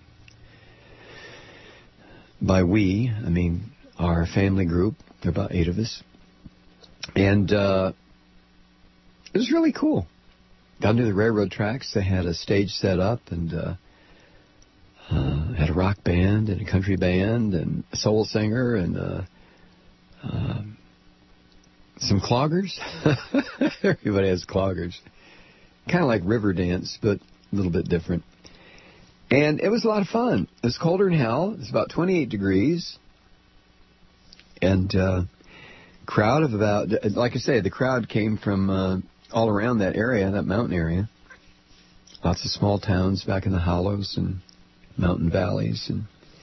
By we, I mean our family group. There are about eight of us. And uh, it was really cool. Down to the railroad tracks, they had a stage set up and uh, uh, had a rock band and a country band and a soul singer and uh, uh, some cloggers. Everybody has cloggers. Kind of like river dance, but a little bit different. And it was a lot of fun. It was colder than hell. It was about twenty-eight degrees. And uh, crowd of about, like I say, the crowd came from uh, all around that area, that mountain area. lots of small towns back in the hollows and mountain valleys. And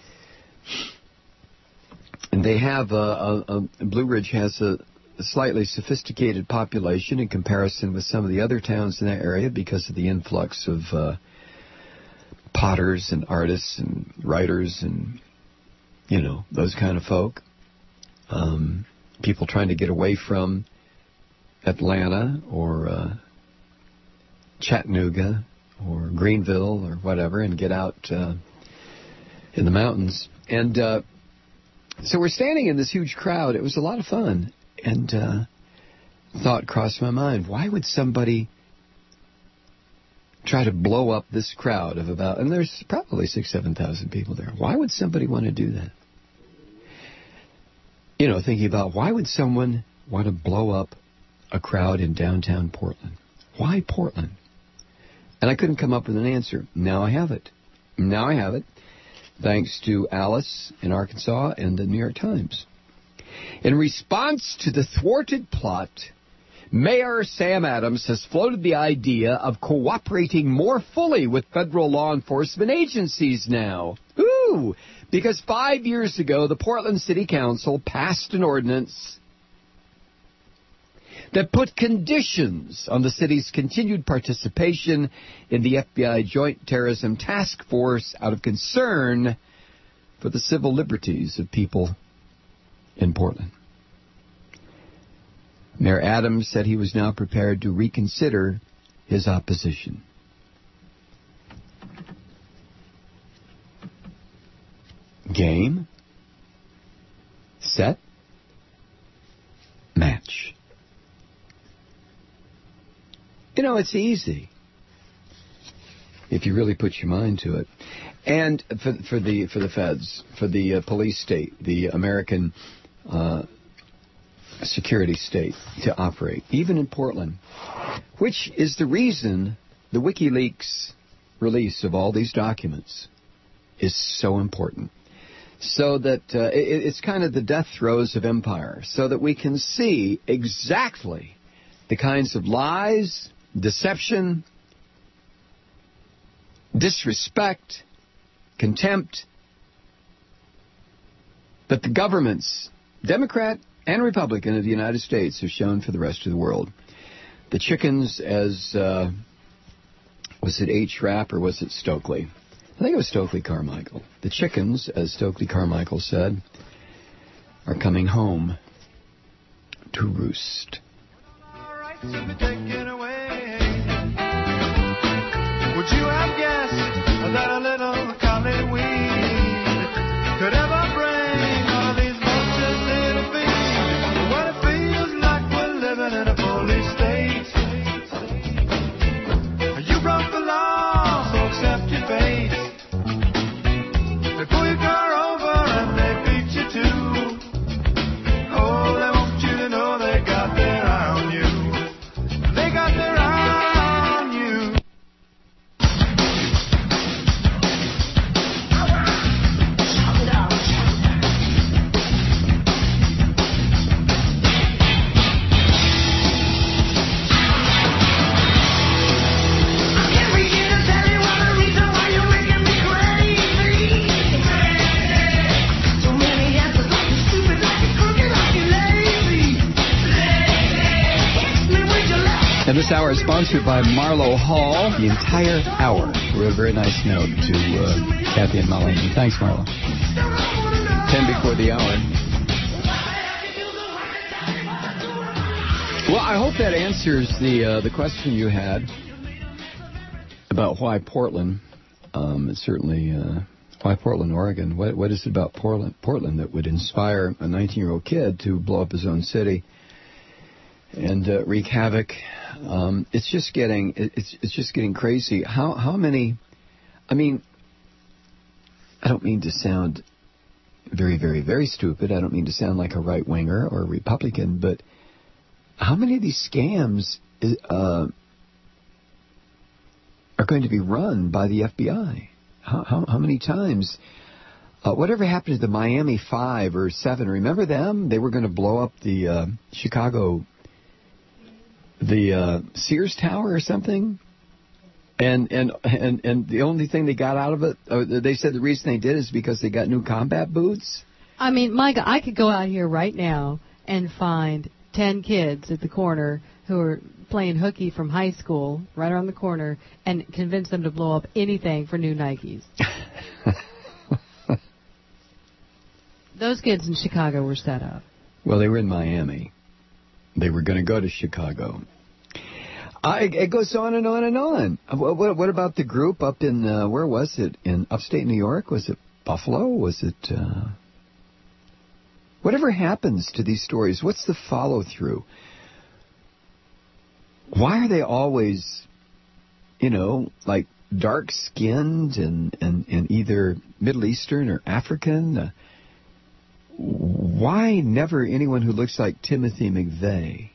and they have, a, a, a Blue Ridge has a, a slightly sophisticated population in comparison with some of the other towns in that area because of the influx of uh, potters and artists and writers and, you know, those kind of folk. Um, people trying to get away from Atlanta or uh, Chattanooga or Greenville or whatever and get out uh, in the mountains. And uh, so we're standing in this huge crowd. It was a lot of fun. And uh, thought crossed my mind, why would somebody try to blow up this crowd of about, and there's probably six, seven thousand people there. Why would somebody want to do that? You know, thinking about why would someone want to blow up a crowd in downtown Portland? Why Portland? And I couldn't come up with an answer. Now I have it. Now I have it, thanks to Alice in Arkansas and the New York Times. In response to the thwarted plot, Mayor Sam Adams has floated the idea of cooperating more fully with federal law enforcement agencies now. Ooh, because five years ago, the Portland City Council passed an ordinance that put conditions on the city's continued participation in the F B I Joint Terrorism Task Force out of concern for the civil liberties of people in Portland. Mayor Adams said he was now prepared to reconsider his opposition. Game, set, match. You know, it's easy if you really put your mind to it. And for, for the for the feds, for the uh, police state, the American uh, security state to operate, even in Portland, which is the reason the WikiLeaks release of all these documents is so important. So that uh, it, it's kind of the death throes of empire, so that we can see exactly the kinds of lies, deception, disrespect, contempt that the governments, Democrat and Republican of the United States, have shown for the rest of the world. The chickens, as, uh, was it H. Rapp or was it Stokely? I think it was Stokely Carmichael. The chickens, as Stokely Carmichael said, are coming home to roost. Would you have guessed that a little collie weed could ever bring all of these monsters in a feed? What it feels like we're living in a police state. You broke the law, so accept your fate. They pull your car over and they beat you too. Oh, they want you to know they got their eye on you. They got their eye on you. And this hour is sponsored by Marlowe Hall. The entire hour. We wrote a very nice note to uh, Kathy and Molly. Thanks, Marlowe. Ten before the hour. Well, I hope that answers the uh, the question you had about why Portland. Um, it's certainly uh, why Portland, Oregon. What what is it about Portland, Portland that would inspire a nineteen-year-old kid to blow up his own city and uh, wreak havoc? Um, it's just getting it's it's just getting crazy. How how many? I mean, I don't mean to sound very very very stupid. I don't mean to sound like a right winger or a Republican, but how many of these scams uh, are going to be run by the F B I? How how, how many times? Uh, whatever happened to the Miami Five or Seven? Remember them? They were going to blow up the uh, Chicago. The uh, Sears Tower or something? And, and and and the only thing they got out of it, or they said the reason they did is because they got new combat boots. I mean, Micah, I could go out here right now and find ten kids at the corner who are playing hooky from high school right around the corner and convince them to blow up anything for new Nikes. Those kids in Chicago were set up. Well, they were in Miami. They were going to go to Chicago. I, it goes on and on and on. What, what, what about the group up in, uh, where was it? In upstate New York? Was it Buffalo? Was it, uh... whatever happens to these stories, what's the follow-through? Why are they always, you know, like dark-skinned and, and, and either Middle Eastern or African? Uh, why never anyone who looks like Timothy McVeigh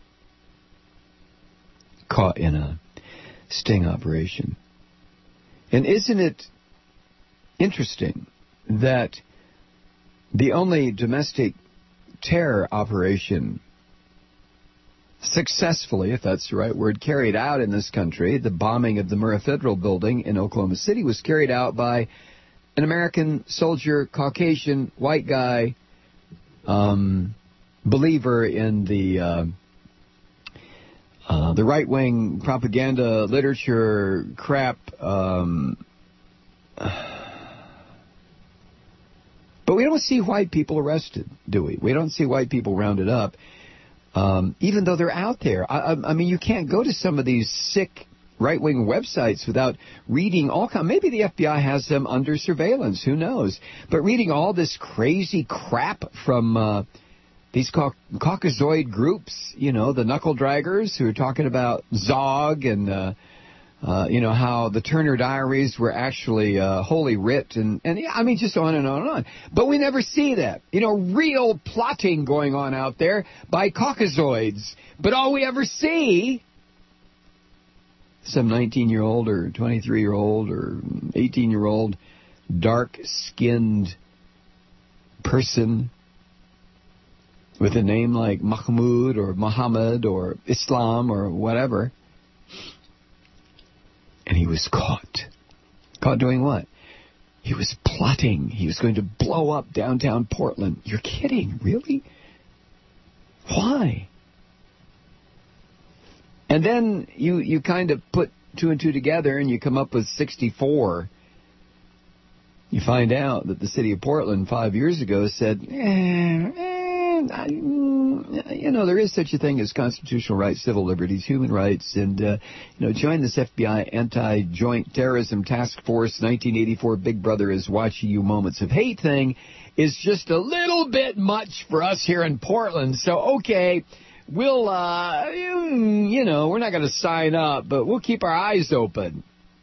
caught in a sting operation? And isn't it interesting that the only domestic terror operation successfully, if that's the right word, carried out in this country, the bombing of the Murrah Federal Building in Oklahoma City, was carried out by an American soldier, Caucasian, white guy, um, believer in the uh, uh, the right-wing propaganda literature crap. Um, but we don't see white people arrested, do we? We don't see white people rounded up, um, even though they're out there. I, I, I mean, you can't go to some of these sick right-wing websites without reading all kind. Maybe the F B I has them under surveillance. Who knows? But reading all this crazy crap from uh, these Cau- Caucasoid groups, you know, the knuckle draggers who are talking about Zog and, uh, uh, you know, how the Turner Diaries were actually uh, Holy Writ. And, and yeah, I mean, just on and on and on. But we never see that. You know, real plotting going on out there by Caucasoids. But all we ever see, some nineteen-year-old or twenty-three-year-old or eighteen-year-old dark-skinned person with a name like Mahmoud or Muhammad or Islam or whatever. And he was caught. Caught doing what? He was plotting. He was going to blow up downtown Portland. You're kidding, really? Why? And then you, you kind of put two and two together and you come up with sixty-four. You find out that the city of Portland five years ago said, eh, eh, I, you know, there is such a thing as constitutional rights, civil liberties, human rights, and, uh, you know, join this F B I Anti-Joint Terrorism Task Force nineteen eighty-four Big Brother is watching you moments of hate thing is just a little bit much for us here in Portland. So, okay, we'll, uh, you know, we're not going to sign up, but we'll keep our eyes open.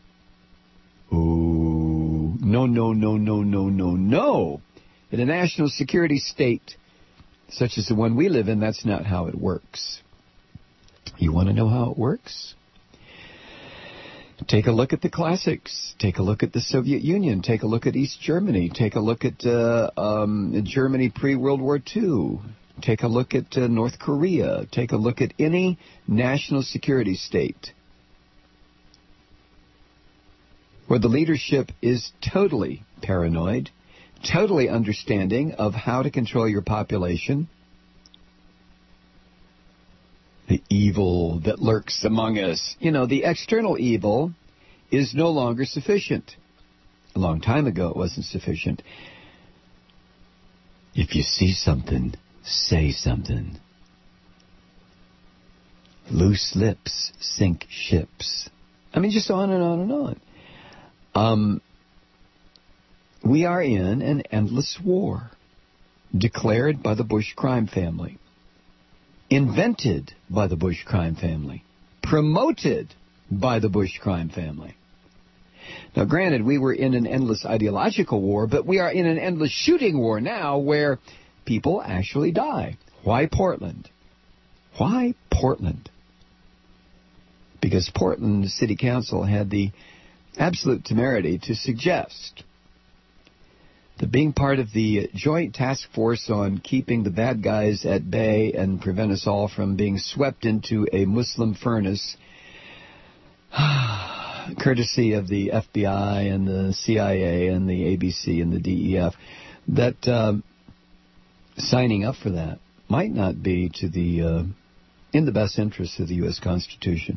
Ooh, no, no, no, no, no, no, no. In a national security state such as the one we live in, that's not how it works. You want to know how it works? Take a look at the classics. Take a look at the Soviet Union. Take a look at East Germany. Take a look at uh, um, Germany pre-World War Two. Take a look at uh, North Korea. Take a look at any national security state where the leadership is totally paranoid, totally understanding of how to control your population. The evil that lurks among us. You know, the external evil is no longer sufficient. A long time ago it wasn't sufficient. If you see something, say something. Loose lips sink ships. I mean, just on and on and on. Um, we are in an endless war declared by the Bush crime family, invented by the Bush crime family, promoted by the Bush crime family. Now, granted, we were in an endless ideological war, but we are in an endless shooting war now where people actually die. Why Portland? Why Portland? Because Portland City Council had the absolute temerity to suggest that being part of the Joint Task Force on keeping the bad guys at bay and prevent us all from being swept into a Muslim furnace courtesy of the F B I and the C I A and the A B C and the D E F, that uh, signing up for that might not be to the uh, in the best interest of the U S Constitution.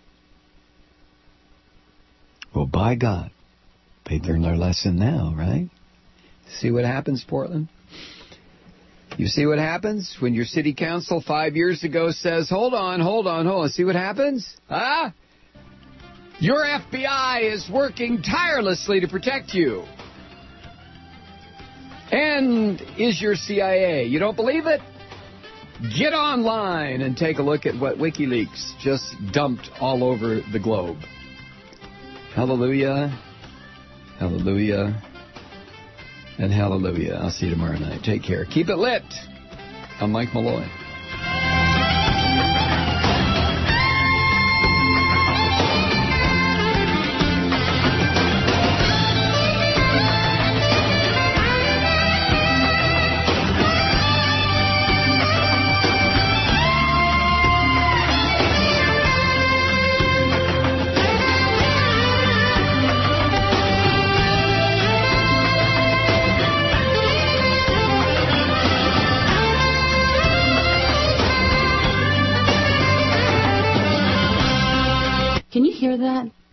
Well, by God, they learned their lesson now, right? See what happens, Portland? You see what happens when your city council five years ago says, hold on, hold on, hold on. See what happens? Huh? Your F B I is working tirelessly to protect you. And is your C I A. You don't believe it? Get online and take a look at what WikiLeaks just dumped all over the globe. Hallelujah, hallelujah, and hallelujah. I'll see you tomorrow night. Take care. Keep it lit. I'm Mike Malloy. Can you hear that?